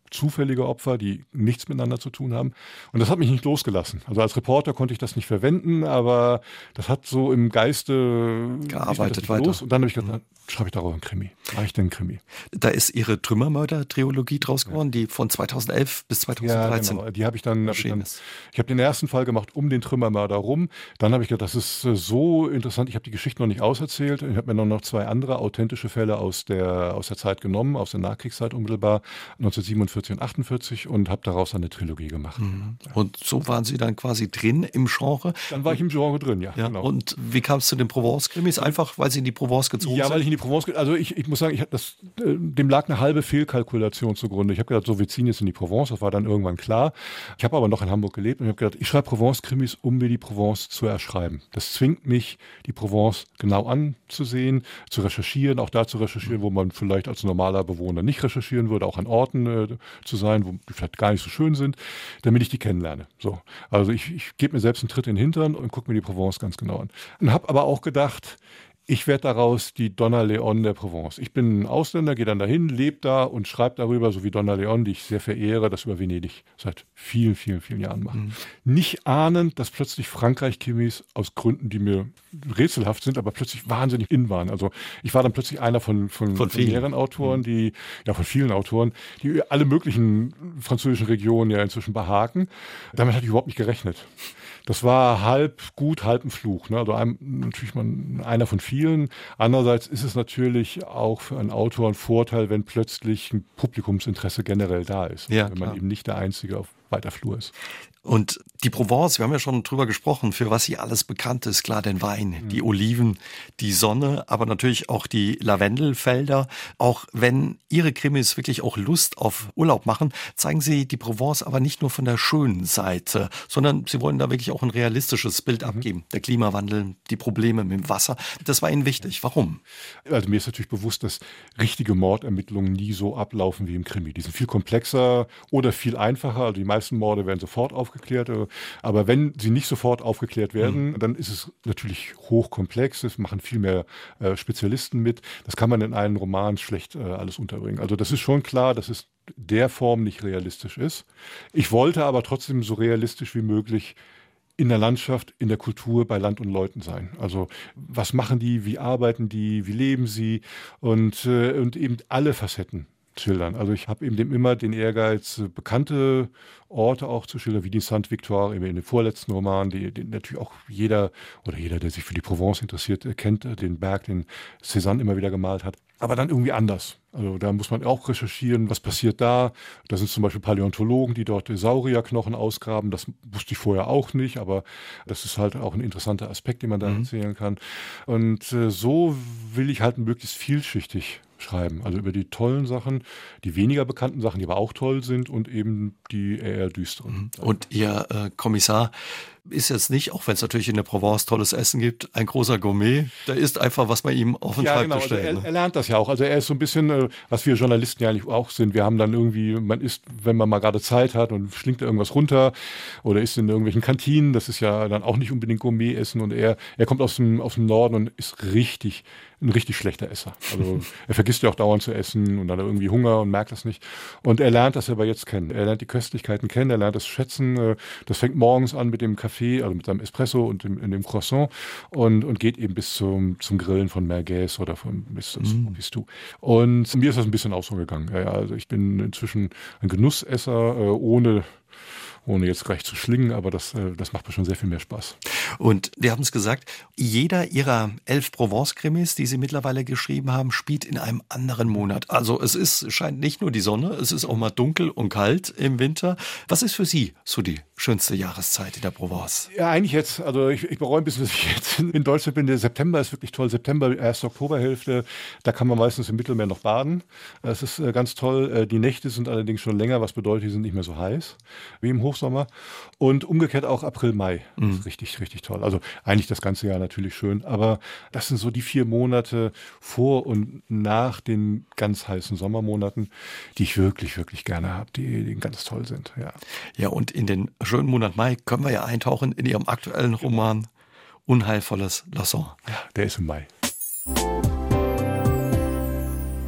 zufällige Opfer, die nichts miteinander zu tun haben. Und das hat mich nicht losgelassen. Also als Reporter konnte ich das nicht verwenden, aber das hat so im Geiste gearbeitet weiter. Los. Und dann habe ich gedacht, mhm. schreibe ich darauf einen Krimi. Mache ich denn einen Krimi? Da ist Ihre Trümmermörder-Trilogie draus geworden, ja. die von zweitausendelf bis zweitausenddreizehn. Ja, genau. Die habe ich dann, hab ich dann ich habe den ersten Fall gemacht um den Trümmermörder rum. Dann habe ich gedacht, das ist so interessant. Ich habe die Geschichte noch nicht auserzählt. Ich habe mir noch zwei andere authentische Fälle aus der, aus der Zeit genommen, aus der Nachkriegszeit unmittelbar, neunzehnhundertsiebenundvierzig und achtundvierzig, und habe daraus eine Trilogie gemacht. Mhm. Und so waren Sie dann quasi drin im Genre? Dann war ich im Genre drin, ja. ja. Genau. Und wie kam es zu den Provence-Krimis? Einfach, weil Sie in die Provence gezogen ja, sind? Ja, weil ich in die Provence, also ich, ich muss sagen, ich hab das, dem lag eine halbe Fehlkalkulation zugrunde. Ich habe gedacht, so, wir ziehen jetzt in die Provence, das war dann irgendwann klar. Ich habe aber noch in Hamburg gelebt und ich habe gedacht, ich schreibe Provence-Krimis, um mir die Provence zu erschreiben. Das zwingt mich, die Provence genau anzusehen, zu recherchieren, auch da zu recherchieren, wo man vielleicht als normaler Bewohner nicht recherchieren würde, auch an Orten äh, zu sein, wo die vielleicht gar nicht so schön sind, damit ich die kennenlerne. So. Also ich, ich gebe mir selbst einen Tritt in den Hintern und gucke mir die Provence ganz genau an. Und habe aber auch gedacht, ich werde daraus die Donna Leon der Provence. Ich bin ein Ausländer, gehe dann dahin, lebe da und schreibe darüber, so wie Donna Leon, die ich sehr verehre, das über Venedig seit vielen, vielen, vielen Jahren machen. Mhm. Nicht ahnend, dass plötzlich Frankreich-Krimis aus Gründen, die mir rätselhaft sind, aber plötzlich wahnsinnig in waren. Also ich war dann plötzlich einer von, von, von, von mehreren Autoren, die, ja von vielen Autoren, die alle möglichen französischen Regionen ja inzwischen behaken. Damit hatte ich überhaupt nicht gerechnet. Das war halb gut, halb ein Fluch. Ne? Also ein, natürlich man, einer von vielen. Andererseits ist es natürlich auch für einen Autor ein Vorteil, wenn plötzlich ein Publikumsinteresse generell da ist. Ja, wenn man klar. eben nicht der Einzige auf weiter Flur ist. Und die Provence, wir haben ja schon drüber gesprochen, für was sie alles bekannt ist. Klar, den Wein, mhm. die Oliven, die Sonne, aber natürlich auch die Lavendelfelder. Auch wenn Ihre Krimis wirklich auch Lust auf Urlaub machen, zeigen Sie die Provence aber nicht nur von der schönen Seite, sondern Sie wollen da wirklich auch ein realistisches Bild mhm. abgeben. Der Klimawandel, die Probleme mit dem Wasser, das war Ihnen wichtig. Warum? Also mir ist natürlich bewusst, dass richtige Mordermittlungen nie so ablaufen wie im Krimi. Die sind viel komplexer oder viel einfacher. Also die meisten Morde werden sofort aufgeklärt. Aber wenn sie nicht sofort aufgeklärt werden, mhm. dann ist es natürlich hochkomplex. Es machen viel mehr äh, Spezialisten mit. Das kann man in einem Roman schlecht äh, alles unterbringen. Also das ist schon klar, dass es der Form nicht realistisch ist. Ich wollte aber trotzdem so realistisch wie möglich in der Landschaft, in der Kultur, bei Land und Leuten sein. Also was machen die, wie arbeiten die, wie leben sie und, äh, und eben alle Facetten schildern. Also ich habe eben immer den Ehrgeiz, bekannte Orte auch zu schildern, wie die Sainte-Victoire in dem vorletzten Roman, die, den natürlich auch jeder oder jeder, der sich für die Provence interessiert, kennt, den Berg, den Cézanne immer wieder gemalt hat. Aber dann irgendwie anders. Also da muss man auch recherchieren, was passiert da. Da sind zum Beispiel Paläontologen, die dort Saurierknochen ausgraben. Das wusste ich vorher auch nicht, aber das ist halt auch ein interessanter Aspekt, den man da mhm. erzählen kann. Und äh, so will ich halt möglichst vielschichtig schreiben. Also über die tollen Sachen, die weniger bekannten Sachen, die aber auch toll sind und eben die eher düsteren. Und Ihr äh, Kommissar ist jetzt nicht, auch wenn es natürlich in der Provence tolles Essen gibt, ein großer Gourmet. Der isst einfach, was man ihm auf den ja, Schreibtisch genau. Also stellt. er, ne? er lernt das ja auch. Also er ist so ein bisschen, äh, was wir Journalisten ja eigentlich auch sind. Wir haben dann irgendwie, man isst, wenn man mal gerade Zeit hat und schlingt da irgendwas runter oder isst in irgendwelchen Kantinen. Das ist ja dann auch nicht unbedingt Gourmet-Essen. Und er, er kommt aus dem, aus dem Norden und ist richtig, ein richtig schlechter Esser. Also er vergisst ja auch dauernd zu essen und dann hat er irgendwie Hunger und merkt das nicht. Und er lernt das aber jetzt kennen. Er lernt die Köstlichkeiten kennen, er lernt das schätzen. Das fängt morgens an mit dem Kaffee, also mit seinem Espresso und dem, in dem Croissant und, und geht eben bis zum, zum Grillen von Merguez oder von bis zum Pistou. Und mir ist das ein bisschen auch so gegangen. Ja, also ich bin inzwischen ein Genussesser, ohne ohne jetzt gleich zu schlingen, aber das, das macht mir schon sehr viel mehr Spaß. Und wir haben es gesagt, jeder Ihrer elf Provence-Krimis, die Sie mittlerweile geschrieben haben, spielt in einem anderen Monat. Also es ist, scheint nicht nur die Sonne, es ist auch mal dunkel und kalt im Winter. Was ist für Sie so die schönste Jahreszeit in der Provence? Ja, eigentlich jetzt, also ich, ich bereue ein bisschen, dass ich jetzt in Deutschland bin. Der September ist wirklich toll. September, erste Oktoberhälfte, da kann man meistens im Mittelmeer noch baden. Das ist ganz toll. Die Nächte sind allerdings schon länger, was bedeutet, die sind nicht mehr so heiß wie im Hochsommer. Und umgekehrt auch April, Mai. Das ist richtig, richtig toll. Also eigentlich das ganze Jahr natürlich schön. Aber das sind so die vier Monate vor und nach den ganz heißen Sommermonaten, die ich wirklich, wirklich gerne habe, die, die ganz toll sind. Ja, ja, und in den schönen Monat Mai können wir ja eintauchen in Ihrem aktuellen Roman Unheilvolles Lasson. Ja, der ist im Mai.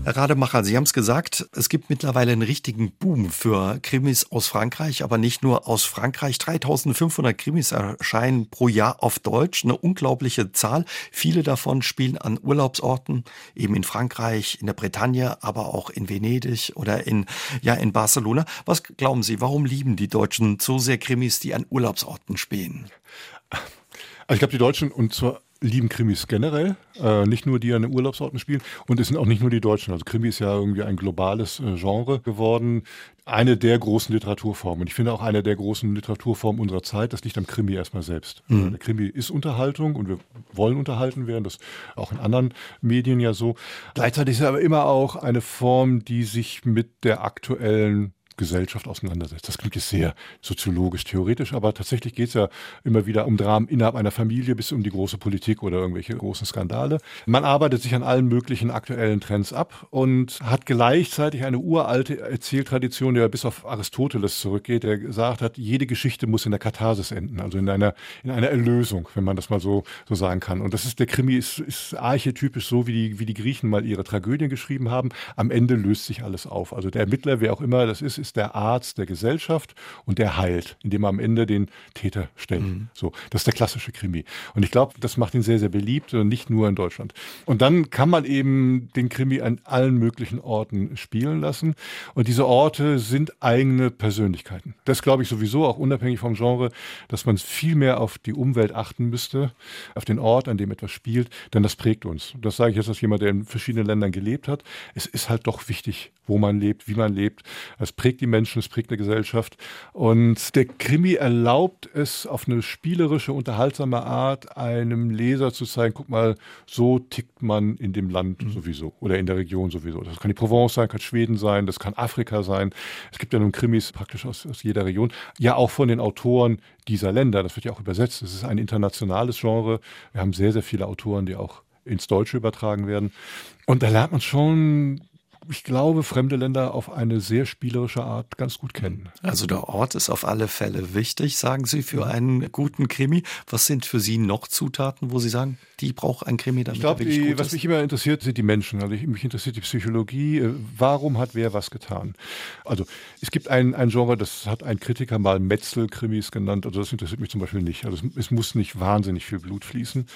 Herr Rademacher, Sie haben es gesagt, es gibt mittlerweile einen richtigen Boom für Krimis aus Frankreich, aber nicht nur aus Frankreich. dreitausendfünfhundert Krimis erscheinen pro Jahr auf Deutsch, eine unglaubliche Zahl. Viele davon spielen an Urlaubsorten, eben in Frankreich, in der Bretagne, aber auch in Venedig oder in, ja, in Barcelona. Was glauben Sie, warum lieben die Deutschen so sehr Krimis, die an Urlaubsorten spielen? Also ich glaube, die Deutschen und zwar lieben Krimis generell, äh, nicht nur die an den Urlaubsorten spielen. Und es sind auch nicht nur die Deutschen. Also Krimi ist ja irgendwie ein globales äh, Genre geworden. Eine der großen Literaturformen. Und ich finde auch eine der großen Literaturformen unserer Zeit, das liegt am Krimi erstmal selbst. Mhm. Der Krimi ist Unterhaltung und wir wollen unterhalten werden. Das ist auch in anderen Medien ja so. Gleichzeitig ist es aber immer auch eine Form, die sich mit der aktuellen Gesellschaft auseinandersetzt. Das klingt jetzt sehr soziologisch, theoretisch, aber tatsächlich geht es ja immer wieder um Dramen innerhalb einer Familie bis um die große Politik oder irgendwelche großen Skandale. Man arbeitet sich an allen möglichen aktuellen Trends ab und hat gleichzeitig eine uralte Erzähltradition, die ja bis auf Aristoteles zurückgeht, der gesagt hat, jede Geschichte muss in der Katharsis enden, also in einer, in einer Erlösung, wenn man das mal so, so sagen kann. Und das ist, der Krimi ist, ist archetypisch so, wie die, wie die Griechen mal ihre Tragödien geschrieben haben. Am Ende löst sich alles auf. Also der Ermittler, wer auch immer das ist, ist der Arzt der Gesellschaft und der heilt, indem er am Ende den Täter stellt. Mhm. So, das ist der klassische Krimi. Und ich glaube, das macht ihn sehr, sehr beliebt und nicht nur in Deutschland. Und dann kann man eben den Krimi an allen möglichen Orten spielen lassen. Und diese Orte sind eigene Persönlichkeiten. Das glaube ich sowieso, auch unabhängig vom Genre, dass man viel mehr auf die Umwelt achten müsste, auf den Ort, an dem etwas spielt, denn das prägt uns. Das sage ich jetzt als jemand, der in verschiedenen Ländern gelebt hat. Es ist halt doch wichtig, wo man lebt, wie man lebt. Es prägt die Menschen, es prägt eine Gesellschaft. Und der Krimi erlaubt es auf eine spielerische, unterhaltsame Art, einem Leser zu zeigen, guck mal, so tickt man in dem Land mhm. sowieso oder in der Region sowieso. Das kann die Provence sein, kann Schweden sein, das kann Afrika sein. Es gibt ja nun Krimis praktisch aus, aus jeder Region. Ja, auch von den Autoren dieser Länder. Das wird ja auch übersetzt. Es ist ein internationales Genre. Wir haben sehr, sehr viele Autoren, die auch ins Deutsche übertragen werden. Und da lernt man schon, ich glaube, fremde Länder auf eine sehr spielerische Art ganz gut kennen. Also der Ort ist auf alle Fälle wichtig, sagen Sie, für einen guten Krimi. Was sind für Sie noch Zutaten, wo Sie sagen, die braucht ein Krimi, damit ich glaub, er wirklich die, gut was ist? mich immer interessiert, sind die Menschen. Also ich, mich interessiert die Psychologie. Warum hat wer was getan? Also es gibt ein, ein Genre, das hat ein Kritiker mal Metzel-Krimis genannt. Also das interessiert mich zum Beispiel nicht. Also es, es muss nicht wahnsinnig viel Blut fließen.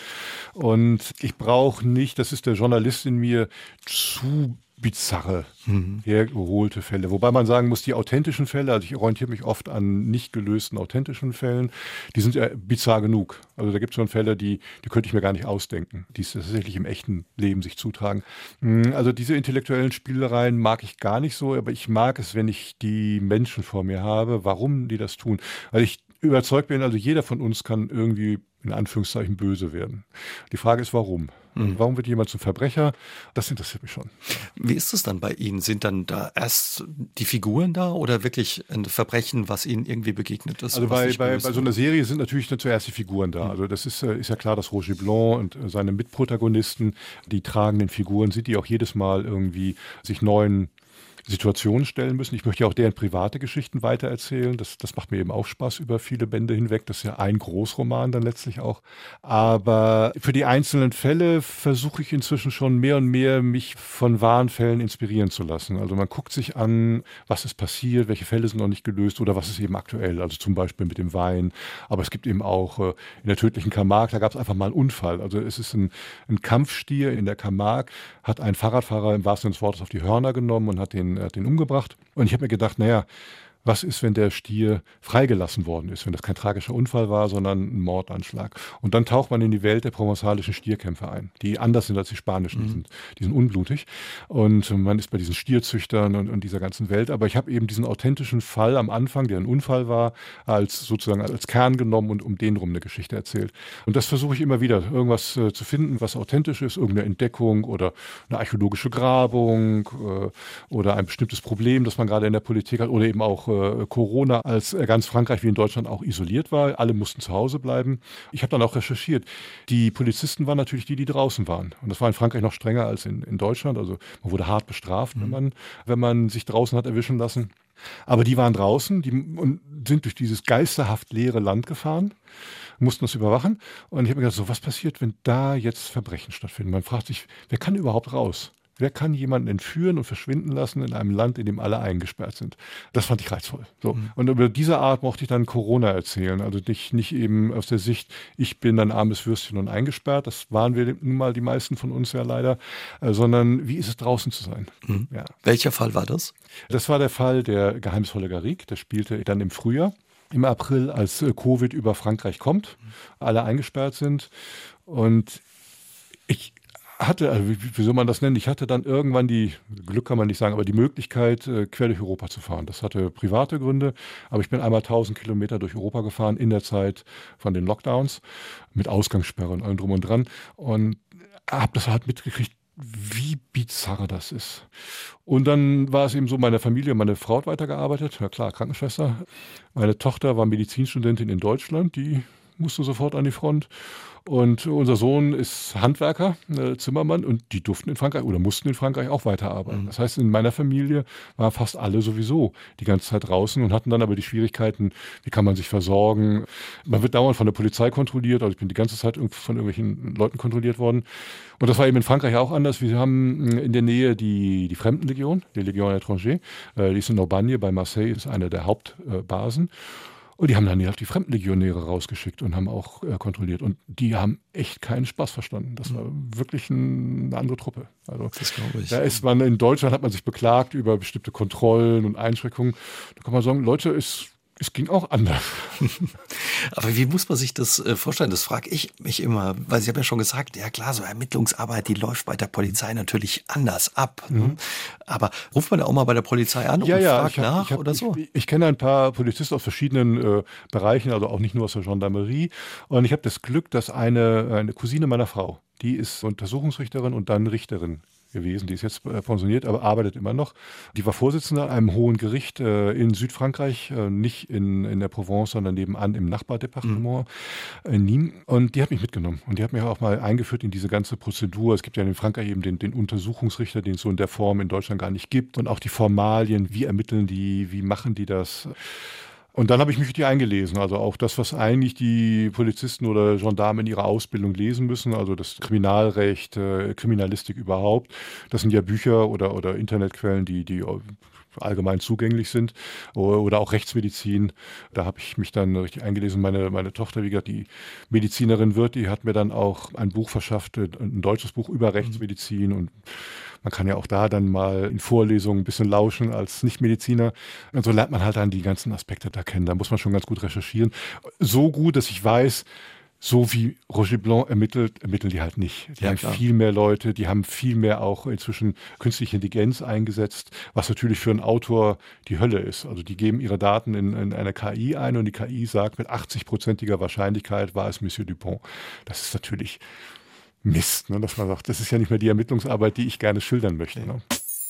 Und ich brauche nicht, das ist der Journalist in mir, zu bizarre, mhm. hergeholte Fälle. Wobei man sagen muss, die authentischen Fälle, also ich orientiere mich oft an nicht gelösten authentischen Fällen, die sind ja bizarr genug. Also da gibt es schon Fälle, die, die könnte ich mir gar nicht ausdenken, die es tatsächlich im echten Leben sich zutragen. Also diese intellektuellen Spielereien mag ich gar nicht so, aber ich mag es, wenn ich die Menschen vor mir habe, warum die das tun. Weil ich überzeugt bin, also jeder von uns kann irgendwie in Anführungszeichen böse werden. Die Frage ist, warum? Mhm. Warum wird jemand zum Verbrecher? Das interessiert mich schon. Wie ist es dann bei Ihnen? Sind dann da erst die Figuren da oder wirklich ein Verbrechen, was Ihnen irgendwie begegnet ist? Also bei, bei, bei so einer Serie sind natürlich zuerst die Figuren da. Mhm. Also das ist, ist ja klar, dass Roger Blanc und seine Mitprotagonisten, die tragenden Figuren sind, die auch jedes Mal irgendwie sich neuen Situationen stellen müssen. Ich möchte ja auch deren private Geschichten weitererzählen. Das, das macht mir eben auch Spaß über viele Bände hinweg. Das ist ja ein Großroman dann letztlich auch. Aber für die einzelnen Fälle versuche ich inzwischen schon mehr und mehr, mich von wahren Fällen inspirieren zu lassen. Also man guckt sich an, was ist passiert, welche Fälle sind noch nicht gelöst oder was ist eben aktuell. Also zum Beispiel mit dem Wein. Aber es gibt eben auch äh, in der tödlichen Camargue, da gab es einfach mal einen Unfall. Also es ist ein, ein Kampfstier in der Camargue, hat ein Fahrradfahrer im wahrsten Sinne des Wortes auf die Hörner genommen und hat den Er hat den umgebracht. Und ich habe mir gedacht, naja, was ist, wenn der Stier freigelassen worden ist, wenn das kein tragischer Unfall war, sondern ein Mordanschlag. Und dann taucht man in die Welt der provenzalischen Stierkämpfer ein, die anders sind als die spanischen, mhm. die, sind, die sind unblutig. Und man ist bei diesen Stierzüchtern und, und dieser ganzen Welt. Aber ich habe eben diesen authentischen Fall am Anfang, der ein Unfall war, als sozusagen als Kern genommen und um den rum eine Geschichte erzählt. Und das versuche ich immer wieder, irgendwas äh, zu finden, was authentisch ist, irgendeine Entdeckung oder eine archäologische Grabung äh, oder ein bestimmtes Problem, das man gerade in der Politik hat oder eben auch Corona, als ganz Frankreich wie in Deutschland auch isoliert war. Alle mussten zu Hause bleiben. Ich habe dann auch recherchiert. Die Polizisten waren natürlich die, die draußen waren. Und das war in Frankreich noch strenger als in, in Deutschland. Also man wurde hart bestraft, mhm. wenn man, wenn man sich draußen hat erwischen lassen. Aber die waren draußen die, und sind durch dieses geisterhaft leere Land gefahren, mussten das überwachen. Und ich habe mir gedacht, so was passiert, wenn da jetzt Verbrechen stattfinden? Man fragt sich, wer kann überhaupt raus? Wer kann jemanden entführen und verschwinden lassen in einem Land, in dem alle eingesperrt sind? Das fand ich reizvoll. So. Mhm. Und über diese Art mochte ich dann Corona erzählen. Also nicht, nicht eben aus der Sicht, ich bin ein armes Würstchen und eingesperrt, das waren wir nun mal die meisten von uns ja leider, äh, sondern wie ist es draußen zu sein? Mhm. Ja. Welcher Fall war das? Das war der Fall der Geheimnisvolle Garrigue, der spielte dann im Frühjahr. Im April, als Covid über Frankreich kommt, alle eingesperrt sind. Und ich hatte, also wie, wie soll man das nennen, ich hatte dann irgendwann die, Glück kann man nicht sagen, aber die Möglichkeit, quer durch Europa zu fahren. Das hatte private Gründe, aber ich bin einmal tausend Kilometer durch Europa gefahren in der Zeit von den Lockdowns mit Ausgangssperre und allem drum und dran und habe das halt mitgekriegt, wie bizarr das ist. Und dann war es eben so, meine Familie, meine Frau hat weitergearbeitet, na klar, Krankenschwester. Meine Tochter war Medizinstudentin in Deutschland, die musste sofort an die Front. Und unser Sohn ist Handwerker, äh, Zimmermann, und die durften in Frankreich oder mussten in Frankreich auch weiterarbeiten. Das heißt, in meiner Familie waren fast alle sowieso die ganze Zeit draußen und hatten dann aber die Schwierigkeiten, wie kann man sich versorgen. Man wird dauernd von der Polizei kontrolliert, also ich bin die ganze Zeit von irgendwelchen Leuten kontrolliert worden. Und das war eben in Frankreich auch anders. Wir haben in der Nähe die, die Fremdenlegion, die Legion étrangère, äh, die ist in Aubagne bei Marseille, ist eine der Hauptbasen. Und die haben dann die Fremdenlegionäre rausgeschickt und haben auch äh, kontrolliert. Und die haben echt keinen Spaß verstanden. Das war wirklich ein, eine andere Truppe. Also, das glaube ich. Da ist man in Deutschland, hat man sich beklagt über bestimmte Kontrollen und Einschränkungen. Da kann man sagen, Leute, es, es ging auch anders. Aber wie muss man sich das äh, vorstellen? Das frage ich mich immer, weil Sie haben ja schon gesagt, ja klar, so Ermittlungsarbeit, die läuft bei der Polizei natürlich anders ab. Mhm. Ne? Aber ruft man da auch mal bei der Polizei an ja, und ja, fragt hab, nach ich hab, oder so? Ich, ich kenne ein paar Polizisten aus verschiedenen äh, Bereichen, also auch nicht nur aus der Gendarmerie. Und ich habe das Glück, dass eine, eine Cousine meiner Frau, die ist Untersuchungsrichterin und dann Richterin gewesen. Die ist jetzt äh, pensioniert, aber arbeitet immer noch. Die war Vorsitzende an einem hohen Gericht äh, in Südfrankreich, äh, nicht in, in der Provence, sondern nebenan im Nachbardepartement mhm. in Nîmes. Und die hat mich mitgenommen. Und die hat mich auch mal eingeführt in diese ganze Prozedur. Es gibt ja in Frankreich eben den, den Untersuchungsrichter, den es so in der Form in Deutschland gar nicht gibt. Und auch die Formalien, wie ermitteln die, wie machen die das? Und dann habe ich mich mit ihr eingelesen, also auch das, was eigentlich die Polizisten oder Gendarmen in ihrer Ausbildung lesen müssen, also das Kriminalrecht, äh, Kriminalistik überhaupt. Das sind ja Bücher oder, oder Internetquellen, die, die allgemein zugänglich sind, oder auch Rechtsmedizin. Da habe ich mich dann richtig eingelesen. Meine, meine Tochter, wie gesagt, die Medizinerin wird, die hat mir dann auch ein Buch verschafft, ein deutsches Buch über Rechtsmedizin, und man kann ja auch da dann mal in Vorlesungen ein bisschen lauschen als Nichtmediziner. Und so lernt man halt dann die ganzen Aspekte da kennen. Da muss man schon ganz gut recherchieren. So gut, dass ich weiß, so wie Roger Blanc ermittelt, ermitteln die halt nicht. Die ja, haben klar. viel mehr Leute, die haben viel mehr auch inzwischen künstliche Intelligenz eingesetzt, was natürlich für einen Autor die Hölle ist. Also die geben ihre Daten in, in eine K I ein und die K I sagt, mit achtzig-prozentiger Wahrscheinlichkeit war es Monsieur Dupont. Das ist natürlich Mist, ne, dass man sagt, das ist ja nicht mehr die Ermittlungsarbeit, die ich gerne schildern möchte. Ne?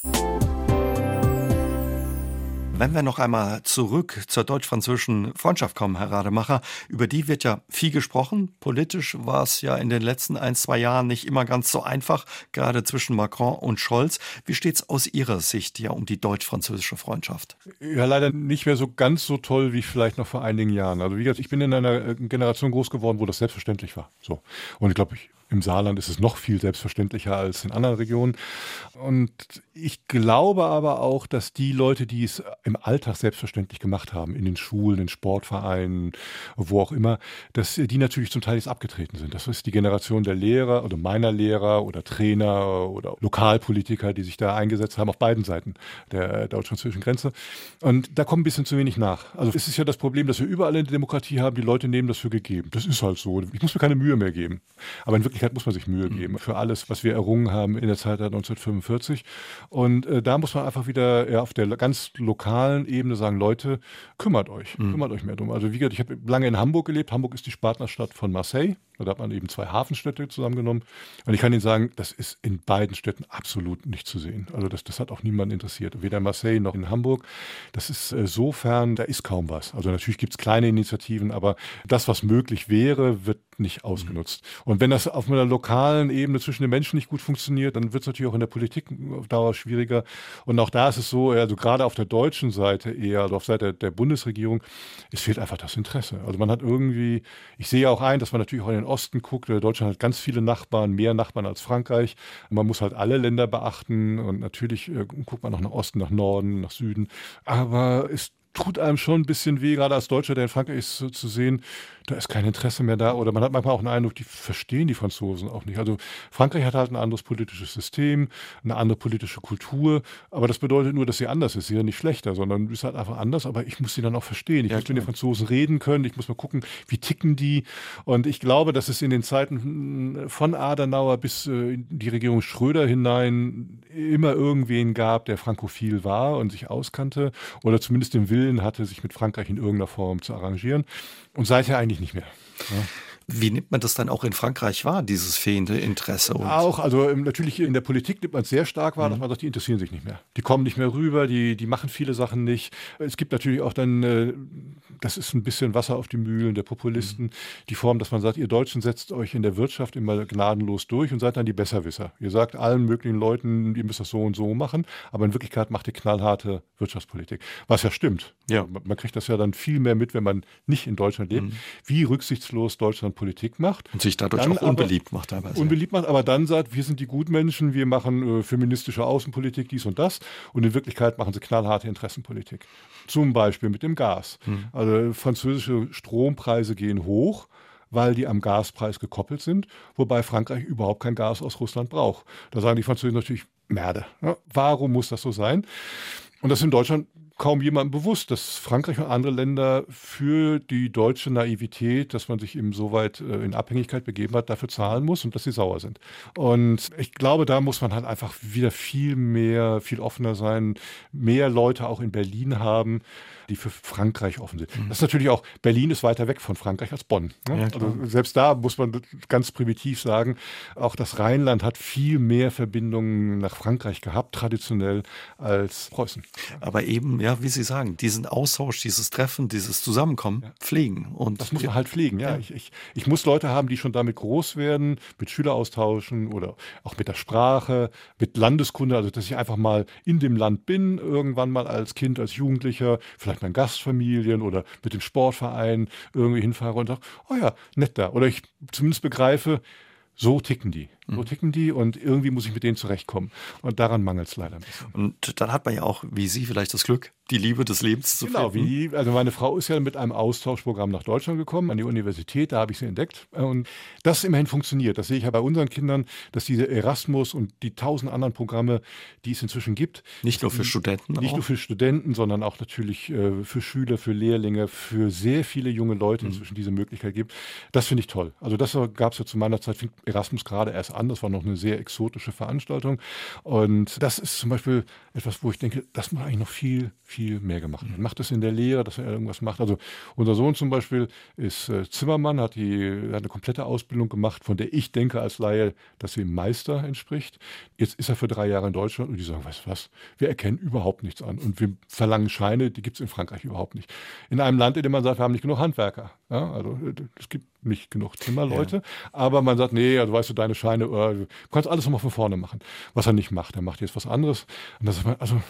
Wenn wir noch einmal zurück zur deutsch-französischen Freundschaft kommen, Herr Rademacher, über die wird ja viel gesprochen. Politisch war es ja in den letzten ein, zwei Jahren nicht immer ganz so einfach, gerade zwischen Macron und Scholz. Wie steht es aus Ihrer Sicht ja um die deutsch-französische Freundschaft? Ja, leider nicht mehr so ganz so toll wie vielleicht noch vor einigen Jahren. Also wie gesagt, ich bin in einer Generation groß geworden, wo das selbstverständlich war. So. Und ich glaube, ich Im Saarland ist es noch viel selbstverständlicher als in anderen Regionen. Und ich glaube aber auch, dass die Leute, die es im Alltag selbstverständlich gemacht haben, in den Schulen, in Sportvereinen, wo auch immer, dass die natürlich zum Teil jetzt abgetreten sind. Das ist die Generation der Lehrer oder meiner Lehrer oder Trainer oder Lokalpolitiker, die sich da eingesetzt haben auf beiden Seiten der deutsch-französischen Grenze. Und da kommt ein bisschen zu wenig nach. Also es ist ja das Problem, dass wir überall in der Demokratie haben, die Leute nehmen das für gegeben. Das ist halt so. Ich muss mir keine Mühe mehr geben. Aber in Wirklichkeit muss man sich Mühe geben für alles, was wir errungen haben in der Zeit neunzehnhundertfünfundvierzig. Und äh, da muss man einfach wieder ja, auf der ganz lokalen Ebene sagen, Leute, kümmert euch, mhm. kümmert euch mehr drum. Also wie gesagt, ich habe lange in Hamburg gelebt. Hamburg ist die Partnerstadt von Marseille. Da hat man eben zwei Hafenstädte zusammengenommen. Und ich kann Ihnen sagen, das ist in beiden Städten absolut nicht zu sehen. Also das, das hat auch niemanden interessiert. Weder in Marseille noch in Hamburg. Das ist äh, so fern, da ist kaum was. Also natürlich gibt es kleine Initiativen, aber das, was möglich wäre, wird nicht ausgenutzt. Mhm. Und wenn das auf einer lokalen Ebene zwischen den Menschen nicht gut funktioniert, dann wird es natürlich auch in der Politik auf Dauer schwieriger. Und auch da ist es so, also gerade auf der deutschen Seite eher, also auf Seite der, der Bundesregierung, es fehlt einfach das Interesse. Also man hat irgendwie, ich sehe auch ein, dass man natürlich auch in den Osten guckt, Deutschland hat ganz viele Nachbarn, mehr Nachbarn als Frankreich. Man muss halt alle Länder beachten und natürlich äh, guckt man auch nach Osten, nach Norden, nach Süden. Aber es tut einem schon ein bisschen weh, gerade als Deutscher, der in Frankreich ist, so zu sehen, da ist kein Interesse mehr da. Oder man hat manchmal auch den Eindruck, die verstehen die Franzosen auch nicht. Also Frankreich hat halt ein anderes politisches System, eine andere politische Kultur. Aber das bedeutet nur, dass sie anders ist. Sie ist ja nicht schlechter, sondern ist halt einfach anders. Aber ich muss sie dann auch verstehen. Ich ja, muss klar. mit den Franzosen reden können. Ich muss mal gucken, wie ticken die. Und ich glaube, dass es in den Zeiten von Adenauer bis in die Regierung Schröder hinein immer irgendwen gab, der frankophil war und sich auskannte oder zumindest den Willen hatte, sich mit Frankreich in irgendeiner Form zu arrangieren. Und seither eigentlich nicht mehr. Ja. Wie nimmt man das dann auch in Frankreich wahr, dieses fehlende Interesse? Und auch, also natürlich in der Politik nimmt man es sehr stark wahr, mhm. dass man sagt, die interessieren sich nicht mehr. Die kommen nicht mehr rüber, die, die machen viele Sachen nicht. Es gibt natürlich auch dann, äh, das ist ein bisschen Wasser auf die Mühlen der Populisten, mhm. die Form, dass man sagt, ihr Deutschen setzt euch in der Wirtschaft immer gnadenlos durch und seid dann die Besserwisser. Ihr sagt allen möglichen Leuten, ihr müsst das so und so machen, aber in Wirklichkeit macht ihr knallharte Wirtschaftspolitik. Was ja stimmt. Ja. Man kriegt das ja dann viel mehr mit, wenn man nicht in Deutschland lebt, mhm. wie rücksichtslos Deutschland Politik macht. Und sich dadurch dann auch unbeliebt macht teilweise. Unbeliebt macht, aber dann sagt, wir sind die Gutmenschen, wir machen äh, feministische Außenpolitik, dies und das. Und in Wirklichkeit machen sie knallharte Interessenpolitik. Zum Beispiel mit dem Gas. Hm. Also französische Strompreise gehen hoch, weil die am Gaspreis gekoppelt sind, wobei Frankreich überhaupt kein Gas aus Russland braucht. Da sagen die Franzosen natürlich, Merde, ja, warum muss das so sein? Und das ist in Deutschland kaum jemandem bewusst, dass Frankreich und andere Länder für die deutsche Naivität, dass man sich eben so weit äh, in Abhängigkeit begeben hat, dafür zahlen muss und dass sie sauer sind. Und ich glaube, da muss man halt einfach wieder viel mehr, viel offener sein, mehr Leute auch in Berlin haben, die für Frankreich offen sind. Mhm. Das ist natürlich auch, Berlin ist weiter weg von Frankreich als Bonn. Ne? Ja, also selbst da muss man ganz primitiv sagen, auch das Rheinland hat viel mehr Verbindungen nach Frankreich gehabt, traditionell, als Preußen. Aber eben, ja, wie Sie sagen, diesen Austausch, dieses Treffen, dieses Zusammenkommen ja. pflegen. Und das muss man halt pflegen, ja. ja. Ich, ich, ich muss Leute haben, die schon damit groß werden, mit Schüleraustauschen oder auch mit der Sprache, mit Landeskunde, also dass ich einfach mal in dem Land bin, irgendwann mal als Kind, als Jugendlicher, vielleicht mit Gastfamilien oder mit dem Sportverein irgendwie hinfahre und sage, oh ja, nett da. Oder ich zumindest begreife, so ticken die. So ticken die und irgendwie muss ich mit denen zurechtkommen. Und daran mangelt es leider ein bisschen. Und dann hat man ja auch, wie Sie vielleicht das Glück, die Liebe des Lebens zu genau, finden. Genau, also meine Frau ist ja mit einem Austauschprogramm nach Deutschland gekommen, an die Universität, da habe ich sie entdeckt. Und das immerhin funktioniert. Das sehe ich ja bei unseren Kindern, dass diese Erasmus und die tausend anderen Programme, die es inzwischen gibt. Nicht nur für Studenten. Nicht auch. nur für Studenten, sondern auch natürlich äh, für Schüler, für Lehrlinge, für sehr viele junge Leute mhm. inzwischen diese Möglichkeit gibt. Das finde ich toll. Also das gab es ja zu meiner Zeit, fing Erasmus gerade erst an. Das war noch eine sehr exotische Veranstaltung. Und das ist zum Beispiel etwas, wo ich denke, das muss eigentlich noch viel, viel mehr gemacht werden. Macht das in der Lehre, dass er irgendwas macht. Also unser Sohn zum Beispiel ist äh, Zimmermann, hat, die, hat eine komplette Ausbildung gemacht, von der ich denke als Laie, dass sie dem Meister entspricht. Jetzt ist er für drei Jahre in Deutschland und die sagen, weißt du was, wir erkennen überhaupt nichts an. Und wir verlangen Scheine, die gibt es in Frankreich überhaupt nicht. In einem Land, in dem man sagt, wir haben nicht genug Handwerker. Ja, also es gibt nicht genug Zimmerleute, ja. aber man sagt, nee, also weißt du, deine Scheine, äh, du kannst alles nochmal von vorne machen. Was er nicht macht, er macht jetzt was anderes. Und das ist, also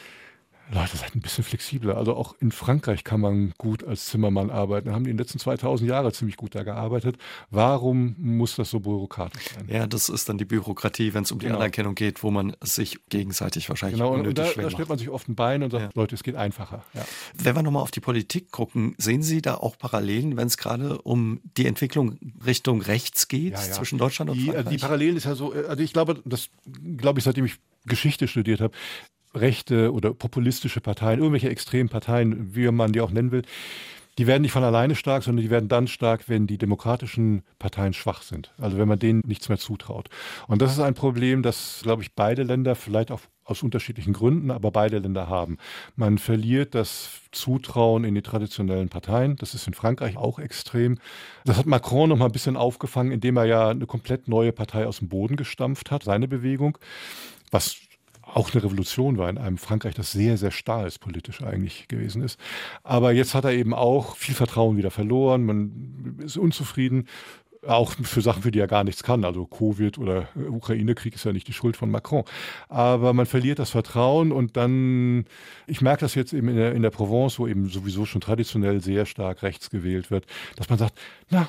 Leute, seid ein bisschen flexibler. Also auch in Frankreich kann man gut als Zimmermann arbeiten. Da haben die in den letzten zweitausend Jahren ziemlich gut da gearbeitet. Warum muss das so bürokratisch sein? Ja, das ist dann die Bürokratie, wenn es um die genau. Anerkennung geht, wo man sich gegenseitig wahrscheinlich genau. unnötig und da, schwer da stellt man sich oft ein Bein und sagt, ja. Leute, es geht einfacher. Ja. Wenn wir nochmal auf die Politik gucken, sehen Sie da auch Parallelen, wenn es gerade um die Entwicklung Richtung rechts geht, ja, ja. zwischen Deutschland und die, Frankreich? Die Parallelen ist ja so, also ich glaube, das glaube ich, seitdem ich Geschichte studiert habe, rechte oder populistische Parteien, irgendwelche extremen Parteien, wie man die auch nennen will, die werden nicht von alleine stark, sondern die werden dann stark, wenn die demokratischen Parteien schwach sind. Also wenn man denen nichts mehr zutraut. Und das ist ein Problem, das, glaube ich, beide Länder, vielleicht auch aus unterschiedlichen Gründen, aber beide Länder haben. Man verliert das Zutrauen in die traditionellen Parteien. Das ist in Frankreich auch extrem. Das hat Macron noch mal ein bisschen aufgefangen, indem er ja eine komplett neue Partei aus dem Boden gestampft hat, seine Bewegung, was auch eine Revolution war in einem Frankreich, das sehr, sehr starr ist, politisch eigentlich gewesen ist. Aber jetzt hat er eben auch viel Vertrauen wieder verloren, man ist unzufrieden, auch für Sachen, für die er gar nichts kann. Also Covid oder Ukraine-Krieg ist ja nicht die Schuld von Macron. Aber man verliert das Vertrauen und dann, ich merke das jetzt eben in der, in der Provence, wo eben sowieso schon traditionell sehr stark rechts gewählt wird, dass man sagt, na,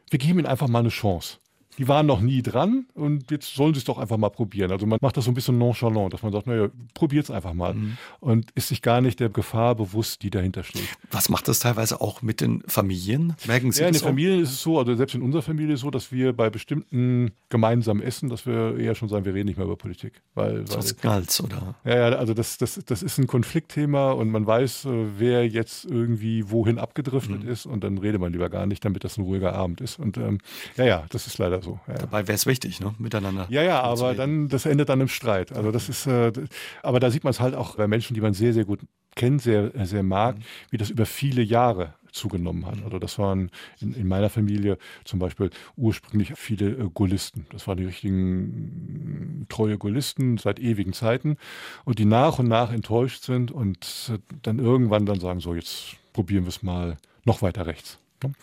wir geben ihnen einfach mal eine Chance. Die waren noch nie dran und jetzt sollen sie es doch einfach mal probieren. Also man macht das so ein bisschen nonchalant, dass man sagt, naja, probiert es einfach mal. Mhm. Und ist sich gar nicht der Gefahr bewusst, die dahinter steht. Was macht das teilweise auch mit den Familien? Merken Sie ja, das in den Familien ist es so, also selbst in unserer Familie ist es so, dass wir bei bestimmten gemeinsamen Essen, dass wir eher schon sagen, wir reden nicht mehr über Politik. Weil, so weil Skals, oder? Ja, ja, also das, das, das ist ein Konfliktthema und man weiß, wer jetzt irgendwie wohin abgedriftet mhm. ist und dann redet man lieber gar nicht, damit das ein ruhiger Abend ist. Und ähm, ja, ja, das ist leider so. Ja. Dabei wäre es wichtig, ne? Miteinander. Ja, ja, aber dann, das endet dann im Streit. Also das ist, äh, aber da sieht man es halt auch bei Menschen, die man sehr, sehr gut kennt, sehr, sehr mag, mhm. wie das über viele Jahre zugenommen hat. Also das waren in, in meiner Familie zum Beispiel ursprünglich viele äh, Gaullisten. Das waren die richtigen treue Gaullisten seit ewigen Zeiten und die nach und nach enttäuscht sind und äh, dann irgendwann dann sagen, so jetzt probieren wir es mal noch weiter rechts.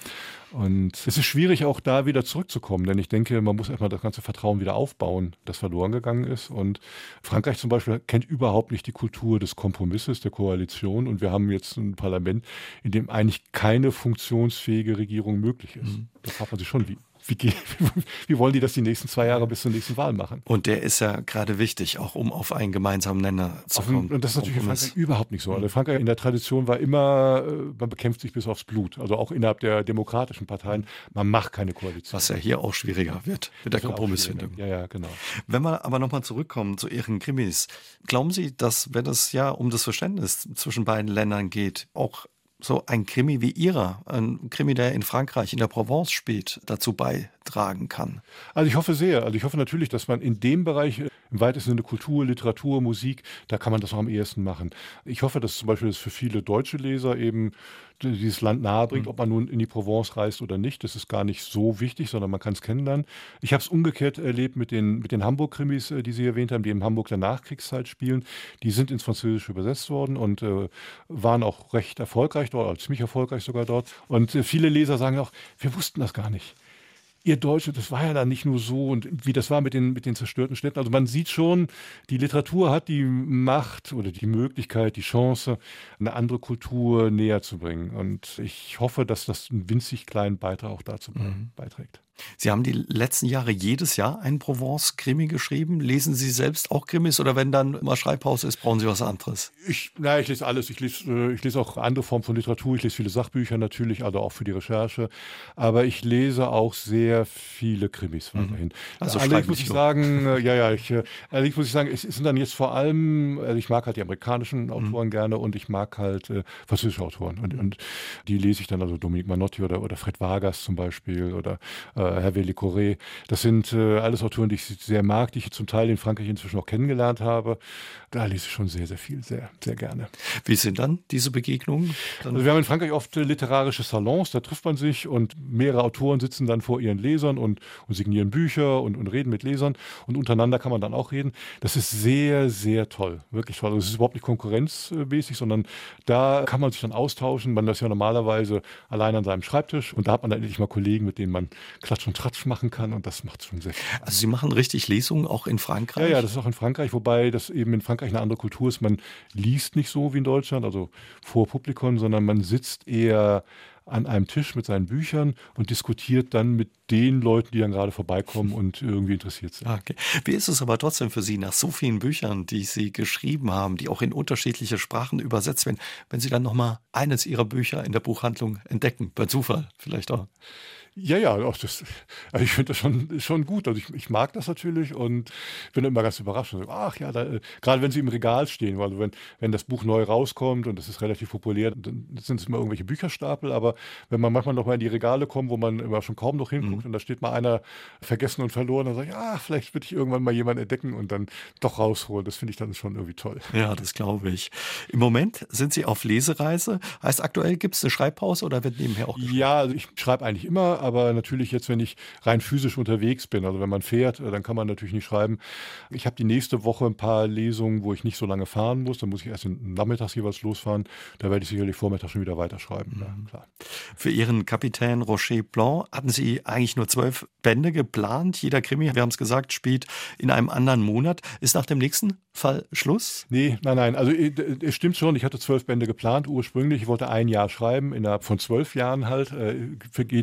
Und es ist schwierig, auch da wieder zurückzukommen, denn ich denke, man muss erstmal das ganze Vertrauen wieder aufbauen, das verloren gegangen ist. Und Frankreich zum Beispiel kennt überhaupt nicht die Kultur des Kompromisses, der Koalition. Und wir haben jetzt ein Parlament, in dem eigentlich keine funktionsfähige Regierung möglich ist. Mhm. Da fragt man sich schon, wie. Wie, wie wollen die das die nächsten zwei Jahre bis zur nächsten Wahl machen? Und der ist ja gerade wichtig, auch um auf einen gemeinsamen Nenner zu kommen. Und das ist natürlich in Frankreich überhaupt nicht so. Also Frankreich in der Tradition war immer, man bekämpft sich bis aufs Blut. Also auch innerhalb der demokratischen Parteien, man macht keine Koalition. Was ja hier auch schwieriger wird mit der Kompromissfindung. Ja, ja, genau. Wenn wir aber nochmal zurückkommen zu Ihren Krimis, glauben Sie, dass, wenn es ja um das Verständnis zwischen beiden Ländern geht, auch so ein Krimi wie Ihrer, ein Krimi, der in Frankreich, in der Provence spielt, dazu beitragen kann? Also ich hoffe sehr. Also ich hoffe natürlich, dass man in dem Bereich, im weitesten Sinne Kultur, Literatur, Musik, da kann man das auch am ehesten machen. Ich hoffe, dass zum Beispiel das für viele deutsche Leser eben dieses Land nahe bringt, ob man nun in die Provence reist oder nicht. Das ist gar nicht so wichtig, sondern man kann es kennenlernen. Ich habe es umgekehrt erlebt mit den, mit den Hamburg-Krimis, die Sie erwähnt haben, die in Hamburg der Nachkriegszeit spielen. Die sind ins Französische übersetzt worden und äh, waren auch recht erfolgreich dort, also ziemlich erfolgreich sogar dort. Und äh, viele Leser sagen auch, wir wussten das gar nicht. Ihr Deutsche, das war ja dann nicht nur so und wie das war mit den, mit den zerstörten Städten. Also man sieht schon, die Literatur hat die Macht oder die Möglichkeit, die Chance, eine andere Kultur näher zu bringen. Und ich hoffe, dass das einen winzig kleinen Beitrag auch dazu mhm. beiträgt. Sie haben die letzten Jahre jedes Jahr einen Provence-Krimi geschrieben. Lesen Sie selbst auch Krimis oder wenn dann mal Schreibpause ist, brauchen Sie was anderes? Ich, na, ich lese alles. Ich lese, ich lese auch andere Formen von Literatur. Ich lese viele Sachbücher natürlich, also auch für die Recherche. Aber ich lese auch sehr viele Krimis weiterhin. Mhm. Also allerdings muss ich nur. sagen, ja, ja, ich, allerdings muss ich sagen, es sind dann jetzt vor allem, also ich mag halt die amerikanischen Autoren mhm. gerne und ich mag halt äh, französische Autoren. Und, und die lese ich dann, also Dominique Manotti oder, oder Fred Vargas zum Beispiel oder äh, Hervé Corré. Das sind äh, alles Autoren, die ich sehr mag, die ich zum Teil in Frankreich inzwischen auch kennengelernt habe. Da lese ich schon sehr, sehr viel, sehr, sehr gerne. Wie sind dann diese Begegnungen? Also wir haben in Frankreich oft äh, literarische Salons, da trifft man sich und mehrere Autoren sitzen dann vor ihren Lesern und, und signieren Bücher und, und reden mit Lesern und untereinander kann man dann auch reden. Das ist sehr, sehr toll, wirklich toll. Also es ist überhaupt nicht konkurrenzmäßig, sondern da kann man sich dann austauschen. Man ist ja normalerweise allein an seinem Schreibtisch und da hat man dann endlich mal Kollegen, mit denen man Klatsch und Tratsch machen kann und das macht schon sehr viel. Also Sie machen richtig Lesungen auch in Frankreich? Ja, ja, das ist auch in Frankreich, wobei das eben in Frankreich eine andere Kultur ist. Man liest nicht so wie in Deutschland, also vor Publikum, sondern man sitzt eher an einem Tisch mit seinen Büchern und diskutiert dann mit den Leuten, die dann gerade vorbeikommen und irgendwie interessiert sind. Okay. Wie ist es aber trotzdem für Sie, nach so vielen Büchern, die Sie geschrieben haben, die auch in unterschiedliche Sprachen übersetzt werden, wenn Sie dann nochmal eines Ihrer Bücher in der Buchhandlung entdecken, bei Zufall vielleicht auch? Ja, ja, auch das, also ich finde das schon, schon gut. Also ich, ich mag das natürlich und bin immer ganz überrascht. Und so, ach ja, da, gerade wenn sie im Regal stehen, also wenn, wenn das Buch neu rauskommt und das ist relativ populär, dann sind es immer irgendwelche Bücherstapel, aber wenn man manchmal noch mal in die Regale kommt, wo man immer schon kaum noch hinguckt mhm. und da steht mal einer vergessen und verloren, dann sage ich, ah, vielleicht würde ich irgendwann mal jemanden entdecken und dann doch rausholen. Das finde ich dann schon irgendwie toll. Ja, das glaube ich. Im Moment sind Sie auf Lesereise. Heißt, aktuell gibt es eine Schreibpause oder wird nebenher auch geschrieben? Ja, also ich schreibe eigentlich immer, aber natürlich jetzt, wenn ich rein physisch unterwegs bin, also wenn man fährt, dann kann man natürlich nicht schreiben. Ich habe die nächste Woche ein paar Lesungen, wo ich nicht so lange fahren muss. Dann muss ich erst nachmittags jeweils losfahren. Da werde ich sicherlich vormittags schon wieder weiterschreiben. Mhm. Ja, klar. Für Ihren Kapitän Roger Blanc hatten Sie eigentlich nur zwölf Bände geplant. Jeder Krimi, wir haben es gesagt, spielt in einem anderen Monat. Ist nach dem nächsten Fall Schluss? Nee, nein, nein. Also es stimmt schon, ich hatte zwölf Bände geplant ursprünglich. Ich wollte ein Jahr schreiben, innerhalb von zwölf Jahren halt. Äh, geht für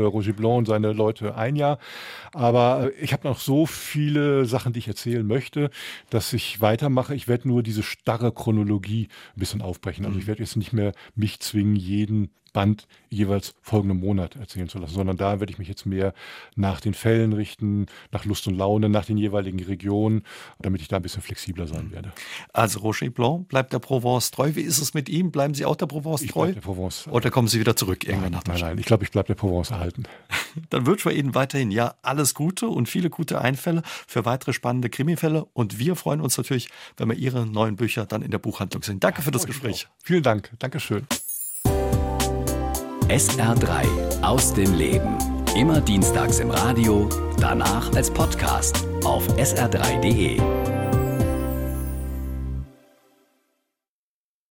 für Roger Blanc und seine Leute ein Jahr. Aber ich habe noch so viele Sachen, die ich erzählen möchte, dass ich weitermache. Ich werde nur diese starre Chronologie ein bisschen aufbrechen. Also ich werde jetzt nicht mehr mich zwingen, jeden Band jeweils folgenden Monat erzählen zu lassen, sondern da werde ich mich jetzt mehr nach den Fällen richten, nach Lust und Laune, nach den jeweiligen Regionen, damit ich da ein bisschen flexibler sein werde. Also Roger Blanc bleibt der Provence treu. Wie ist es mit ihm? Bleiben Sie auch der Provence ich treu? Der Provence. Oder kommen Sie wieder zurück irgendwann nein, nach dem Nein, nein, ich glaube, ich bleibe der Provence erhalten. Dann wünschen wir Ihnen weiterhin ja alles Gute und viele gute Einfälle für weitere spannende Krimifälle. Und wir freuen uns natürlich, wenn wir Ihre neuen Bücher dann in der Buchhandlung sehen. Danke für das Gespräch. Vielen Dank. Dankeschön. S R drei aus dem Leben. Immer dienstags im Radio, danach als Podcast auf s r drei punkt d e.